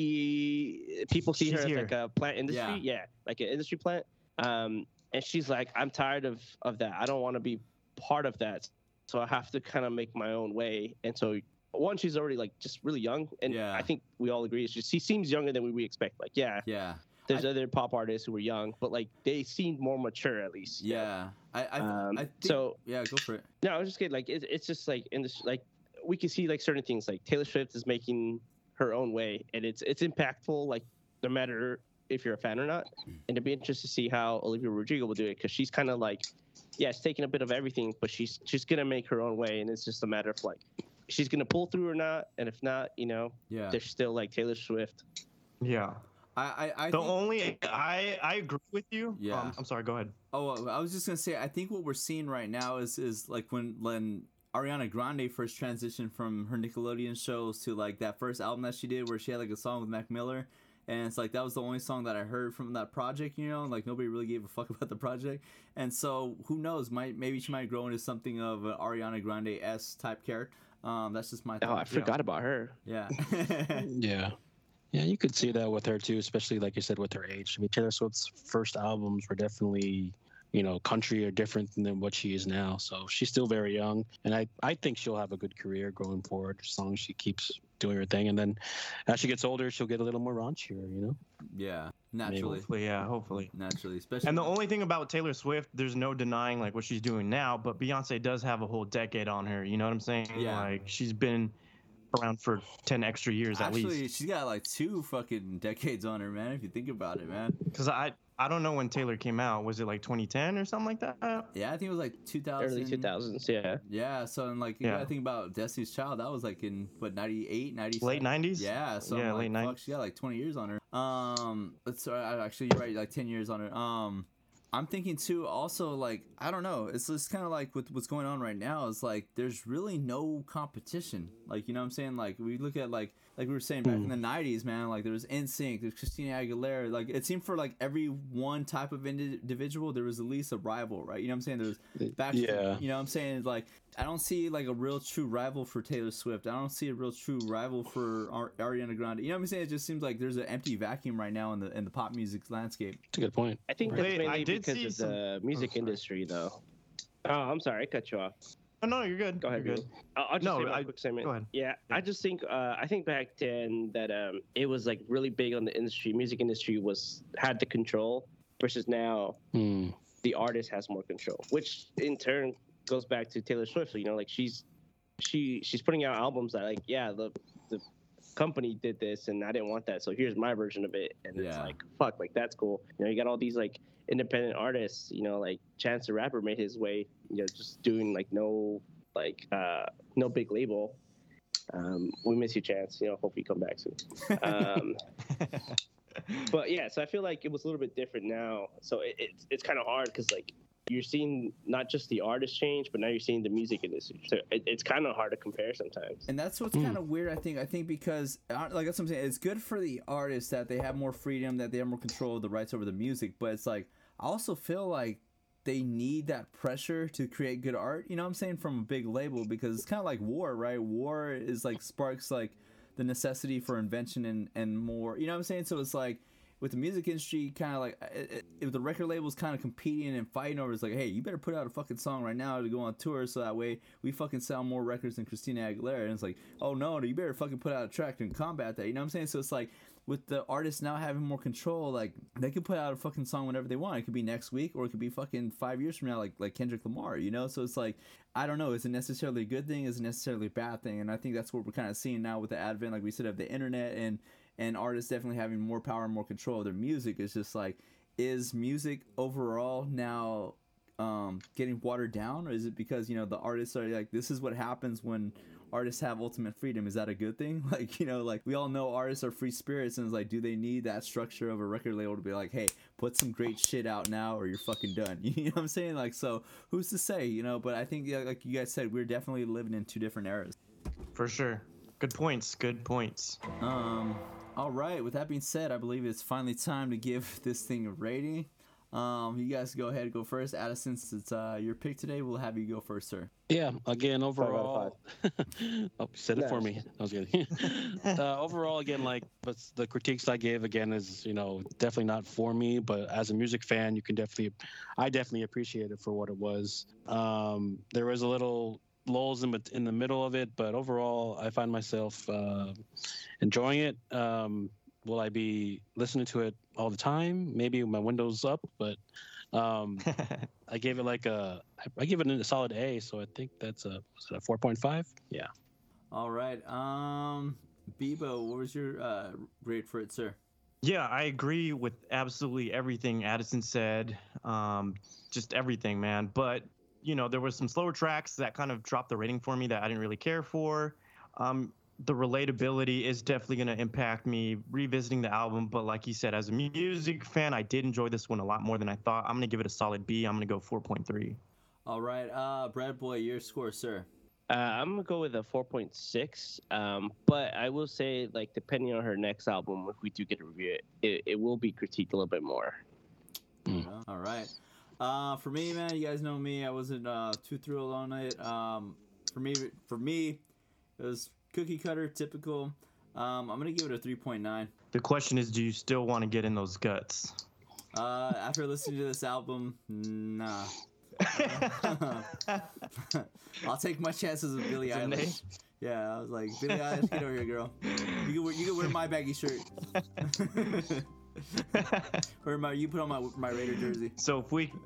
she people see She's her as here. like a plant industry, Yeah. yeah, like an industry plant. Um, and she's like, I'm tired of of that. I don't want to be part of that. So I have to kind of make my own way. And so one, she's already like just really young, and Yeah. I think we all agree she, she seems younger than we, we expect. Like, yeah, yeah. there's other pop artists who were young, but like they seemed more mature at least. you know? Yeah. I I, Um, I think, so yeah, go for it. no, I was just kidding. Like it, it's just like in this, like we can see like certain things. Like Taylor Swift is making her own way, and it's it's impactful. Like no matter if you're a fan or not, and it'd be interesting to see how Olivia Rodrigo will do it because she's kind of like, yeah, she's taking a bit of everything, but she's she's gonna make her own way, and it's just a matter of like, she's gonna pull through or not, and if not, you know, Yeah. there's still like Taylor Swift. Yeah. I I, I The think, only I I agree with you. Yeah. Um, I'm sorry. Go ahead. Oh, I was just gonna say, I think what we're seeing right now is is like when when Ariana Grande first transitioned from her Nickelodeon shows to like that first album that she did, where she had like a song with Mac Miller, and it's like that was the only song that I heard from that project. You know, like nobody really gave a fuck about the project, and so who knows? Might maybe she might grow into something of an Ariana Grande s type character. Um, that's just my Oh, thought. I forgot about her. Yeah. Yeah. Yeah, you could see that with her too, especially like you said with her age. I mean, Taylor Swift's first albums were definitely, you know, country or different than what she is now. So she's still very young, and I, I think she'll have a good career going forward as long as she keeps doing her thing. And then as she gets older, she'll get a little more raunchier, you know. Yeah. Naturally. Hopefully, yeah. Hopefully. Naturally, especially. And the only thing about Taylor Swift, there's no denying like what she's doing now, but Beyonce does have a whole decade on her. You know what I'm saying? Yeah. Like she's been around for ten extra years at Actually, least. she's got like two fucking decades on her, man. If you think about it, man. Because I I don't know when Taylor came out. Was it like twenty ten or something like that? Yeah, I think it was like two thousand. Early two thousands, yeah. Yeah, so and like you Yeah. gotta think about Destiny's Child. That was like in what ninety-eight, ninety-seven? Late nineties? Yeah, so Yeah, I'm late like, fuck, nineties. she got like twenty years on her. Um, it's uh, actually you're right, like ten years on her. Um, I'm thinking too. Also, like I don't know. It's just kind of like with what's going on right now. Is like there's really no competition. Like you know what I'm saying. Like we look at like like we were saying back in the nineties, man. Like there was N Sync, there's Christina Aguilera. Like it seemed for like every one type of indi- individual, there was at least a rival, right? You know what I'm saying? There was Backstreet, Yeah. You know what I'm saying? Like I don't see like a real true rival for Taylor Swift. I don't see a real true rival for Ar- Ariana Grande. You know what I'm saying? It just seems like there's an empty vacuum right now in the in the pop music landscape. It's a good point. I think Wait, that's mainly I did because see of some- the music oh, sorry. industry, though. Oh, I'm sorry, I cut you off. Oh, no, you're good. Go ahead, You're good. Bill. I'll, I'll just No, say my I- quick segment. go ahead. Yeah, I just think uh, I think back then that um, it was like really big on the industry. Music industry was had the control versus now Hmm. the artist has more control, which in turn goes back to Taylor Swift. You know, like she's she she's putting out albums that like yeah the the company did this and I didn't want that, so here's my version of it, and it's Yeah. like fuck, like that's cool. You know, you got all these like independent artists. You know, like Chance the Rapper made his way. You know, just doing like no like uh no big label. Um, we miss you, Chance. You know, hope you come back soon. Um, but yeah, so I feel like it was a little bit different now. So it, it's it's kind of hard because like you're seeing not just the artist change, but now you're seeing the music industry. So it, it's kind of hard to compare sometimes. And that's what's kind of weird, I think. I think because, uh, like that's what I'm saying, it's good for the artists that they have more freedom, that they have more control of the rights over the music. But it's like, I also feel like they need that pressure to create good art, you know what I'm saying, from a big label, because it's kind of like war, right? War is like sparks like the necessity for invention and, and more, you know what I'm saying? So it's like, with the music industry, kind of like it, it, if the record labels kind of competing and fighting over, it's like, hey, you better put out a fucking song right now to go on tour, so that way we fucking sell more records than Christina Aguilera. And it's like, oh no, you better fucking put out a track and combat that. You know what I'm saying? So it's like, with the artists now having more control, like they can put out a fucking song whenever they want. It could be next week, or it could be fucking five years from now, like like Kendrick Lamar, you know. So it's like, I don't know, is it necessarily a good thing? Is it necessarily a bad thing? And I think that's what we're kind of seeing now with the advent, like we said, of the internet and and artists definitely having more power and more control of their music. It's just like, is music overall now um, getting watered down, or is it because, you know, the artists are like, this is what happens when artists have ultimate freedom? Is that a good thing? Like, you know, like we all know artists are free spirits, and it's like, do they need that structure of a record label to be like, hey, put some great shit out now or you're fucking done? You know what I'm saying? Like, so who's to say, you know? But I think, yeah, like you guys said, we're definitely living in two different eras. For sure. Good points. Good points. Um, all right. With that being said, I believe it's finally time to give this thing a rating. Um, you guys go ahead and go first. Addison, since it's uh, your pick today, we'll have you go first, sir. Yeah, again, Five out of overall. Oh, you said it for me. I was kidding. uh, overall, again, like, but the critiques I gave, again, is, you know, definitely not for me. But as a music fan, you can definitely, I definitely appreciate it for what it was. Um, there was a little lulls in, in the middle of it, but overall, I find myself uh, enjoying it. Um, will I be listening to it all the time? Maybe my window's up, but um, I gave it like a, I give it a solid A, so I think that's a, was it a four point five? Yeah. All right. Um, Bebo, what was your uh, grade for it, sir? Yeah, I agree with absolutely everything Addison said. Um, just everything, man. But, you know, there was some slower tracks that kind of dropped the rating for me that I didn't really care for. Um, the relatability is definitely going to impact me revisiting the album. But like you said, as a music fan, I did enjoy this one a lot more than I thought. I'm going to give it a solid B. I'm going to go four point three. All right. Uh, Brad Boy, your score, sir. Uh, I'm gonna go with a four point six. Um, but I will say, like, depending on her next album, if we do get to review it, it, it will be critiqued a little bit more. Mm. All right. Uh, for me, man, you guys know me. I wasn't uh, too thrilled on it. Um, for me, for me, it was cookie cutter, typical. Um, I'm gonna give it a three point nine. The question is, do you still want to get in those guts? Uh, after listening to this album, nah. I'll take my chances with Billie It's a Eilish. nay? Yeah, I was like, Billie Eilish, get over here, girl. You can wear, you can wear my baggy shirt. Or my, you put on my my Raider jersey. So if we,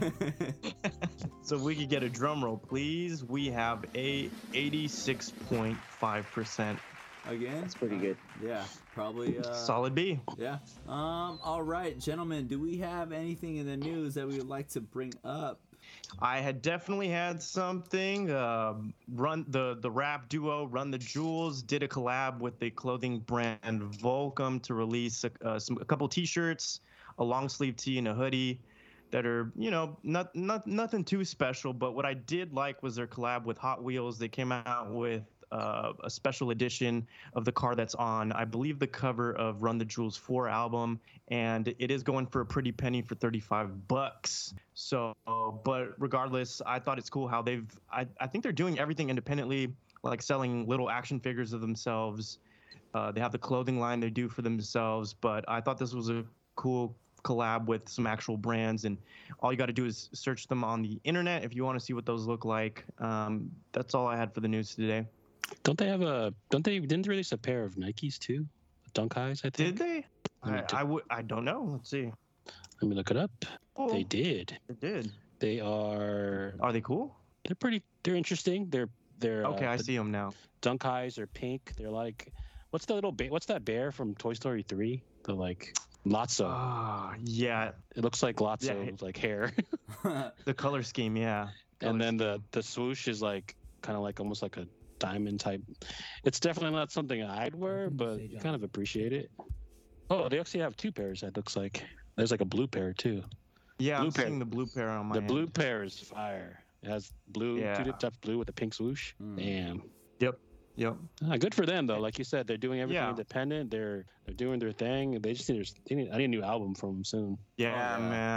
so if we could get a drum roll, please. We have a eighty-six point five percent. Again? That's pretty good. Yeah, probably. Uh, Solid B. Yeah. Um. All right, gentlemen. Do we have anything in the news that we would like to bring up? I had definitely had something. Uh, run the the rap duo Run the Jewels did a collab with the clothing brand Volcom to release a, uh, some a couple T-shirts, a long sleeve tee, and a hoodie that are, you know, not not nothing too special. But what I did like was their collab with Hot Wheels. They came out with uh, a special edition of the car that's on, I believe, the cover of Run the Jewels four album, and it is going for a pretty penny for thirty-five bucks. So, but regardless, I thought it's cool how they've, I, I think they're doing everything independently, like selling little action figures of themselves. Uh, they have the clothing line they do for themselves, but I thought this was a cool collab with some actual brands, and all you got to do is search them on the internet if you want to see what those look like. Um, that's all I had for the news today. Don't they have a, don't they, didn't they release a pair of Nikes too? Dunk highs, I think. Did they? Let me I, do- I would. I don't know. Let's see. Let me look it up. Oh, They did. They did. They are, Are they cool? they're pretty, they're interesting. They're, they're, Okay, uh, I the see them now. Dunk highs are pink. They're like, what's the little, ba- what's that bear from Toy Story three? The like, Lotso. Ah, yeah. It looks like Lotso's Yeah. like hair. The color scheme, yeah. And Color then the, the swoosh is like, kind of like almost like a diamond type. It's definitely not something I'd wear, but you kind of appreciate it. Oh, they actually have two pairs, it looks like. There's like a blue pair too. Yeah, Blue I'm pair. seeing the blue pair on my The end. blue pair is fire. It has blue, Yeah. two different types of blue with a pink swoosh. Mm. Damn. Yep. Yep. Ah, good for them though. Like you said, they're doing everything Yeah. independent. They're they're doing their thing. They just need, they need I need a new album from them soon. Yeah, Oh, yeah. man.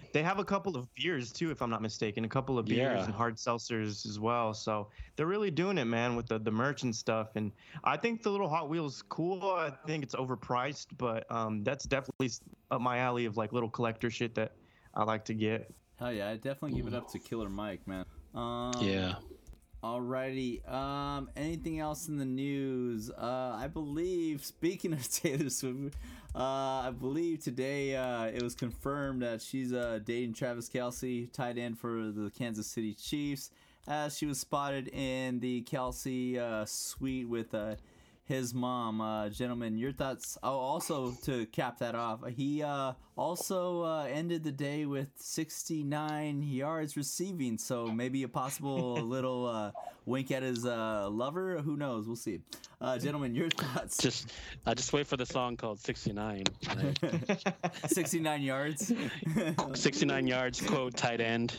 they have a couple of beers too, if I'm not mistaken. A couple of beers Yeah. and hard seltzers as well. So they're really doing it, man, with the, the merch and stuff. And I think the little Hot Wheels cool. I think it's overpriced, but um, that's definitely up my alley of like little collector shit that I like to get. Hell yeah, I definitely give it up to Killer Mike, man. Um, Yeah. Alrighty. Um, anything else in the news? Uh, I believe, speaking of Taylor Swift, uh, I believe today uh, it was confirmed that she's uh, dating Travis Kelce, tight end for the Kansas City Chiefs, as she was spotted in the Kelce uh, suite with uh, his mom. Uh, gentlemen, your thoughts? Oh, also to cap that off, he uh, also uh, ended the day with sixty-nine yards receiving. So maybe a possible little uh, wink at his uh, lover. Who knows? We'll see. Uh, gentlemen, your thoughts? Just I just wait for the song called sixty-nine. Like, sixty-nine yards. sixty-nine yards, quote, tight end.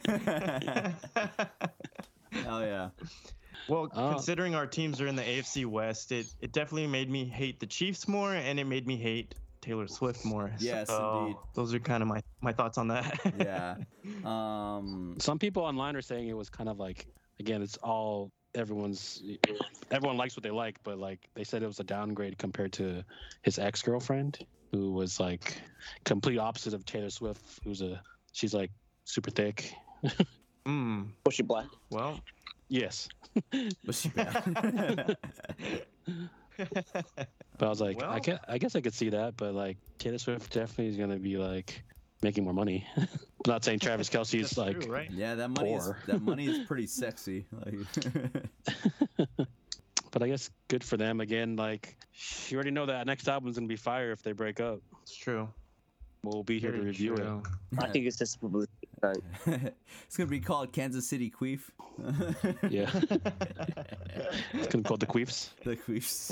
Hell yeah. Well, Oh. considering our teams are in the A F C West, it, it definitely made me hate the Chiefs more, and it made me hate Taylor Swift more. Yes, So indeed. those are kind of my, my thoughts on that. Yeah. Um, Some people online are saying it was kind of like, again, it's all everyone's everyone likes what they like, but like they said it was a downgrade compared to his ex-girlfriend, who was like complete opposite of Taylor Swift, who's a she's like super thick. Mm, Was she black? well, Yes. was she bad? But I was like, I Well- guess, I guess I could see that, but like Taylor Swift definitely is gonna be like making more money. I'm not saying Travis Kelsey's that's like, true, right? Yeah, that money is Poor. that money is pretty sexy. Like, but I guess good for them. Again, like you already know that next album's gonna be fire if they break up. It's true. We'll be here to Very review true. I think it's just publicity. stunt. it's gonna be called Kansas City Queef. it. Yeah. It's gonna be called the Queefs. The Queefs.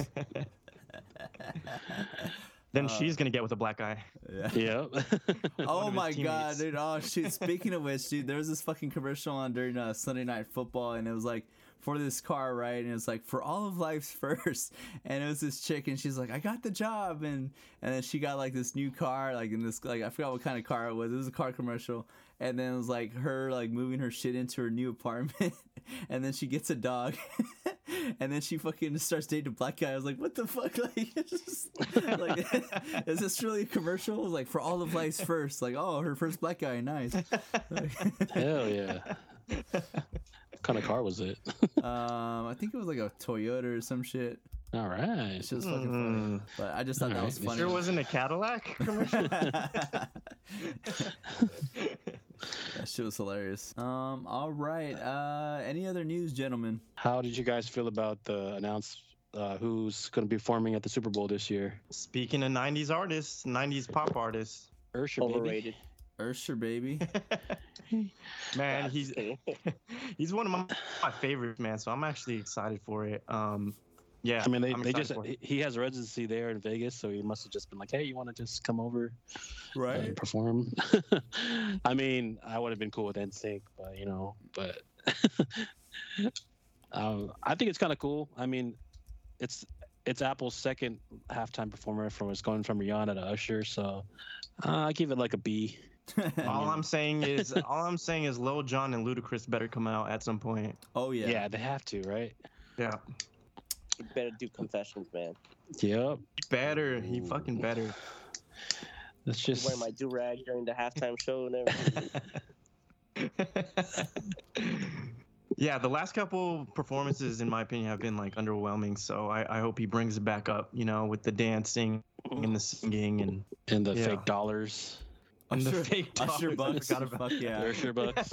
Then Uh, she's gonna get with a black guy. Yeah. Yeah. Oh of his my god, teammates. dude! Oh shoot! Speaking of which, dude, there was this fucking commercial on during uh, Sunday Night Football, and it was like for this car, right? And it was like for all of life's first, and it was this chick, and she's like, "I got the job," and and then she got like this new car, like in this, like I forgot what kind of car it was. It was a car commercial, and then it was like her like moving her shit into her new apartment, and then she gets a dog. And then she fucking starts dating a black guy. I was like, what the fuck? Like, it's just, like is this really a commercial? It was like for all of life's first. Like, oh, her first black guy, nice. Hell yeah. What kind of car was it? um, I think it was like a Toyota or some shit. All right. It's just fucking funny. Mm. But I just thought that Alright. was funny. Sure wasn't a Cadillac commercial. That shit was hilarious. Um, all right. Uh, any other news, gentlemen? How did you guys feel about the announce uh, who's going to be performing at the Super Bowl this year? Speaking of nineties artists, nineties pop artists, Ursher, baby. Overrated. Ursher, baby. man, he's Just kidding. he's one of my, my favorites, man. So I'm actually excited for it. Um, yeah, I mean, they, I'm they excited just for it. he has residency there in Vegas, so he must have just been like, "Hey, you want to just come over Right. and perform?" I mean, I would have been cool with N Sync, but you know, but um, I think it's kind of cool. I mean, it's it's Apple's second halftime performer from it's going from Rihanna to Usher, so uh, I give it like a B. All I'm saying is, all I'm saying is, Lil Jon and Ludacris better come out at some point. Oh yeah. Yeah, they have to, right? Yeah, You better do confessions, man. Yep. better. He fucking better. That's I'm just wearing my do rag during the halftime show and everything. Yeah, the last couple performances, in my opinion, have been like underwhelming. So I, I hope he brings it back up, you know, with the dancing and the singing and, and the Yeah. fake dollars. and the Usher- fake Usher dollars. I bucks. forgot about Fuck yeah. Ursher bucks.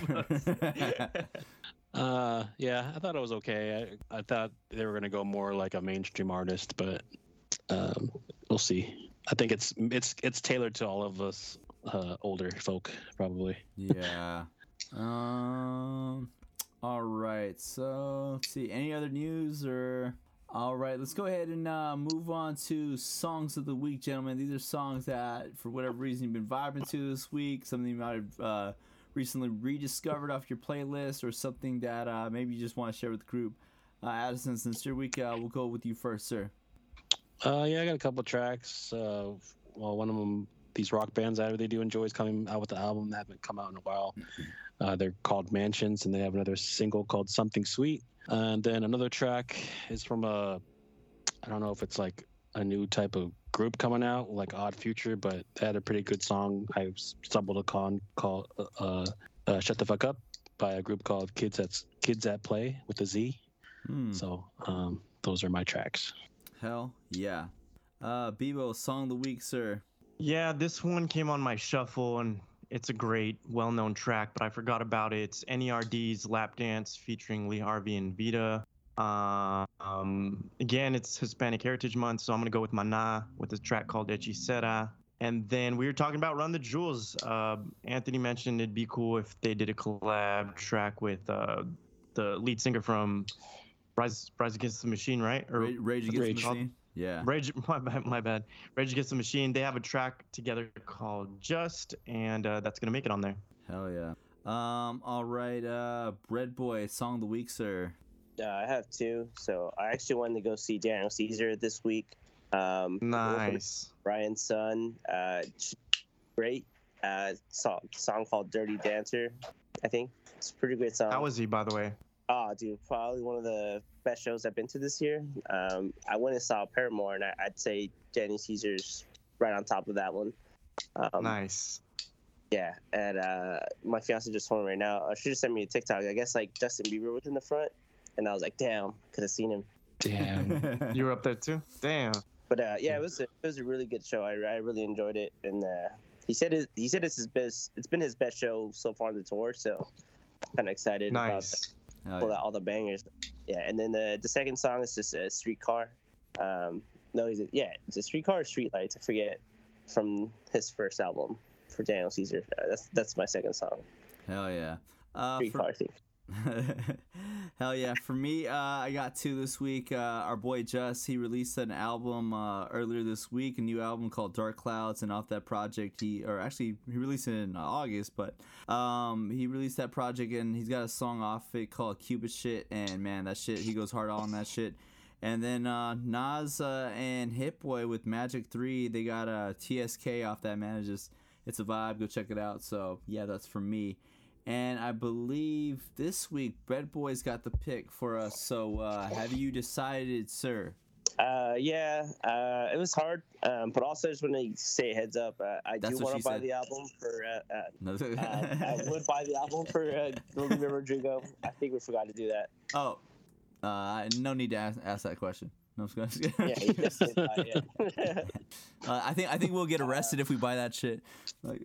Uh, yeah, I thought it was okay. I, I thought they were gonna go more like a mainstream artist, but um, we'll see. I think it's it's it's tailored to all of us uh, older folk, probably. Yeah. Um. All right. So let's see. Any other news or? All right. Let's go ahead and uh, move on to songs of the week, gentlemen. These are songs that, for whatever reason, you've been vibing to this week. Something you might have uh, recently rediscovered off your playlist, or something that uh, maybe you just want to share with the group. Uh, Addison, since your week, uh, we'll go with you first, sir. Uh, yeah, I got a couple tracks. Uh, well, one of them these rock bands that I really do enjoy is coming out with the album that haven't come out in a while. Uh, they're called Mansions, and they have another single called Something Sweet. And then another track is from a, I don't know if it's like a new type of group coming out, like Odd Future, but they had a pretty good song I stumbled upon called uh, uh, Shut the Fuck Up by a group called Kids at, Kids at Play with a Z. Hmm. So um, those are my tracks. Hell yeah. Uh, Bebo, song of the week, sir. Yeah, this one came on my shuffle, and it's a great, well-known track, but I forgot about it. It's N E R D's Lap Dance featuring Lee Harvey and Vita. Uh, um, again, it's Hispanic Heritage Month, so I'm going to go with Maná with a track called Hechicera. And then we were talking about Run the Jewels. Uh, Anthony mentioned it'd be cool if they did a collab track with uh, the lead singer from Rise, Rise Against the Machine, right? Or Rage, Rage Against Rage. the Machine? Yeah. Rage, my bad, my bad. Rage Against the Machine. They have a track together called Just, and uh, that's gonna make it on there. Hell yeah. Um. All right. Uh. Bread Boy, song of the week, sir. Uh, I have two. So I actually wanted to go see Daniel Caesar this week. Um, Nice. Brian's son. Uh, great. Uh, song, song called Dirty Dancer, I think. It's a pretty great song. How was he, by the way? Oh, dude, probably one of the best shows I've been to this year. Um, I went and saw Paramore, and I, I'd say Daniel Caesar's right on top of that one. Um, Nice. Yeah, and uh, my fiance just told me right now. Uh, she just sent me a TikTok. I guess like Justin Bieber was in the front, and I was like, damn, could have seen him. Damn. You were up there too? Damn. But uh, yeah, it was a, it was a really good show. I, I really enjoyed it, and uh, he said it, he said it's his best. It's been his best show so far on the tour. So kind of excited about Nice. that. Hell Pull yeah. out all the bangers. Yeah, and then the the second song is just a Streetcar. Um, no, he's a, yeah, it's a Streetcar or Streetlights. I forget from his first album for Daniel Caesar. Uh, that's that's my second song. Hell yeah. Uh, for- Streetcar, I think. Hell yeah. For me, uh, I got two this week. Uh, our boy Just, he released an album uh, earlier this week, a new album called Dark Clouds, and off that project, he, or actually, he released it in uh, August, but um, he released that project, and he's got a song off it called Cupid Shit, and man, that shit, he goes hard on that shit. And then uh, Nas uh, and Hit Boy with Magic three, they got a T S K off that, man. It's just, it's a vibe. Go check it out. So, yeah, that's for me. And I believe this week, Bread Boy's got the pick for us. So, uh, have you decided, sir? Uh, yeah, uh, it was hard, um, but also just want to say a heads up. Uh, I That's do what want she to buy said. the album for. Uh, uh, No. uh, I would buy the album for uh, Olivia Rodrigo. I think we forgot to do that. Oh, uh, no need to ask, ask that question. No, I'm just Yeah, you definitely buy it. uh, I think I think we'll get arrested if we buy that shit. Like,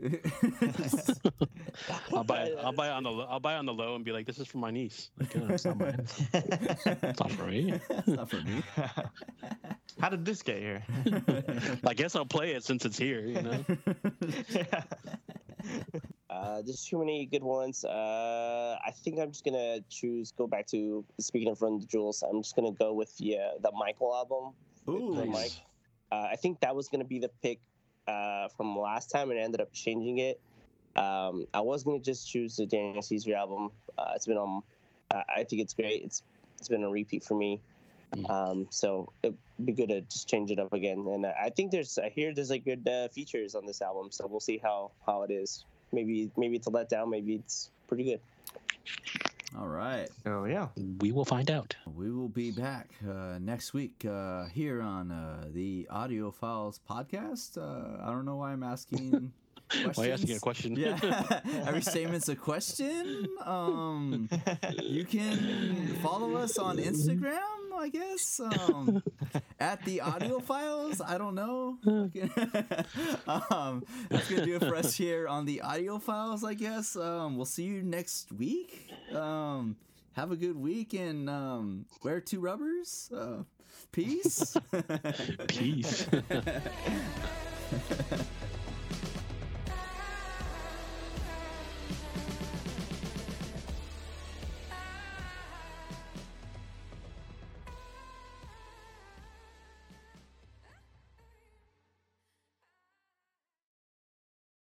I'll buy it. I'll buy it on the. Low, I'll buy it on the low and be like, "This is for my niece." Like, yeah, it's not mine. It's not for me. That's not for me. How did this get here? I guess I'll play it since it's here. You know. Uh, there's too many good ones. Uh, I think I'm just gonna choose. Go back to speaking of Run the Jewels. I'm just gonna go with the uh, the Michael album. Ooh, with Mike. Uh, I think that was gonna be the pick uh, from last time, and I ended up changing it. Um, I was gonna just choose the Daniel Caesar album. Uh, it's been on. Uh, I think it's great. It's it's been a repeat for me. Um, so it'd be good to just change it up again. And uh, I think there's I hear there's like good uh, features on this album. So we'll see how how it is. Maybe maybe it's a letdown. Maybe it's pretty good. all right. Oh yeah. We will find out. We will be back uh, next week uh, here on uh, the Audio Files podcast. Uh, I don't know why I'm asking. Why are you asking a questions. question? Yeah, every statement's a question. Um, you can follow us on Instagram, I guess. Um, at the Audio Files. I don't know. um, that's gonna do it for us here on the Audio Files, I guess. Um, we'll see you next week. Um, have a good week and um, wear two rubbers. Uh, peace. Peace.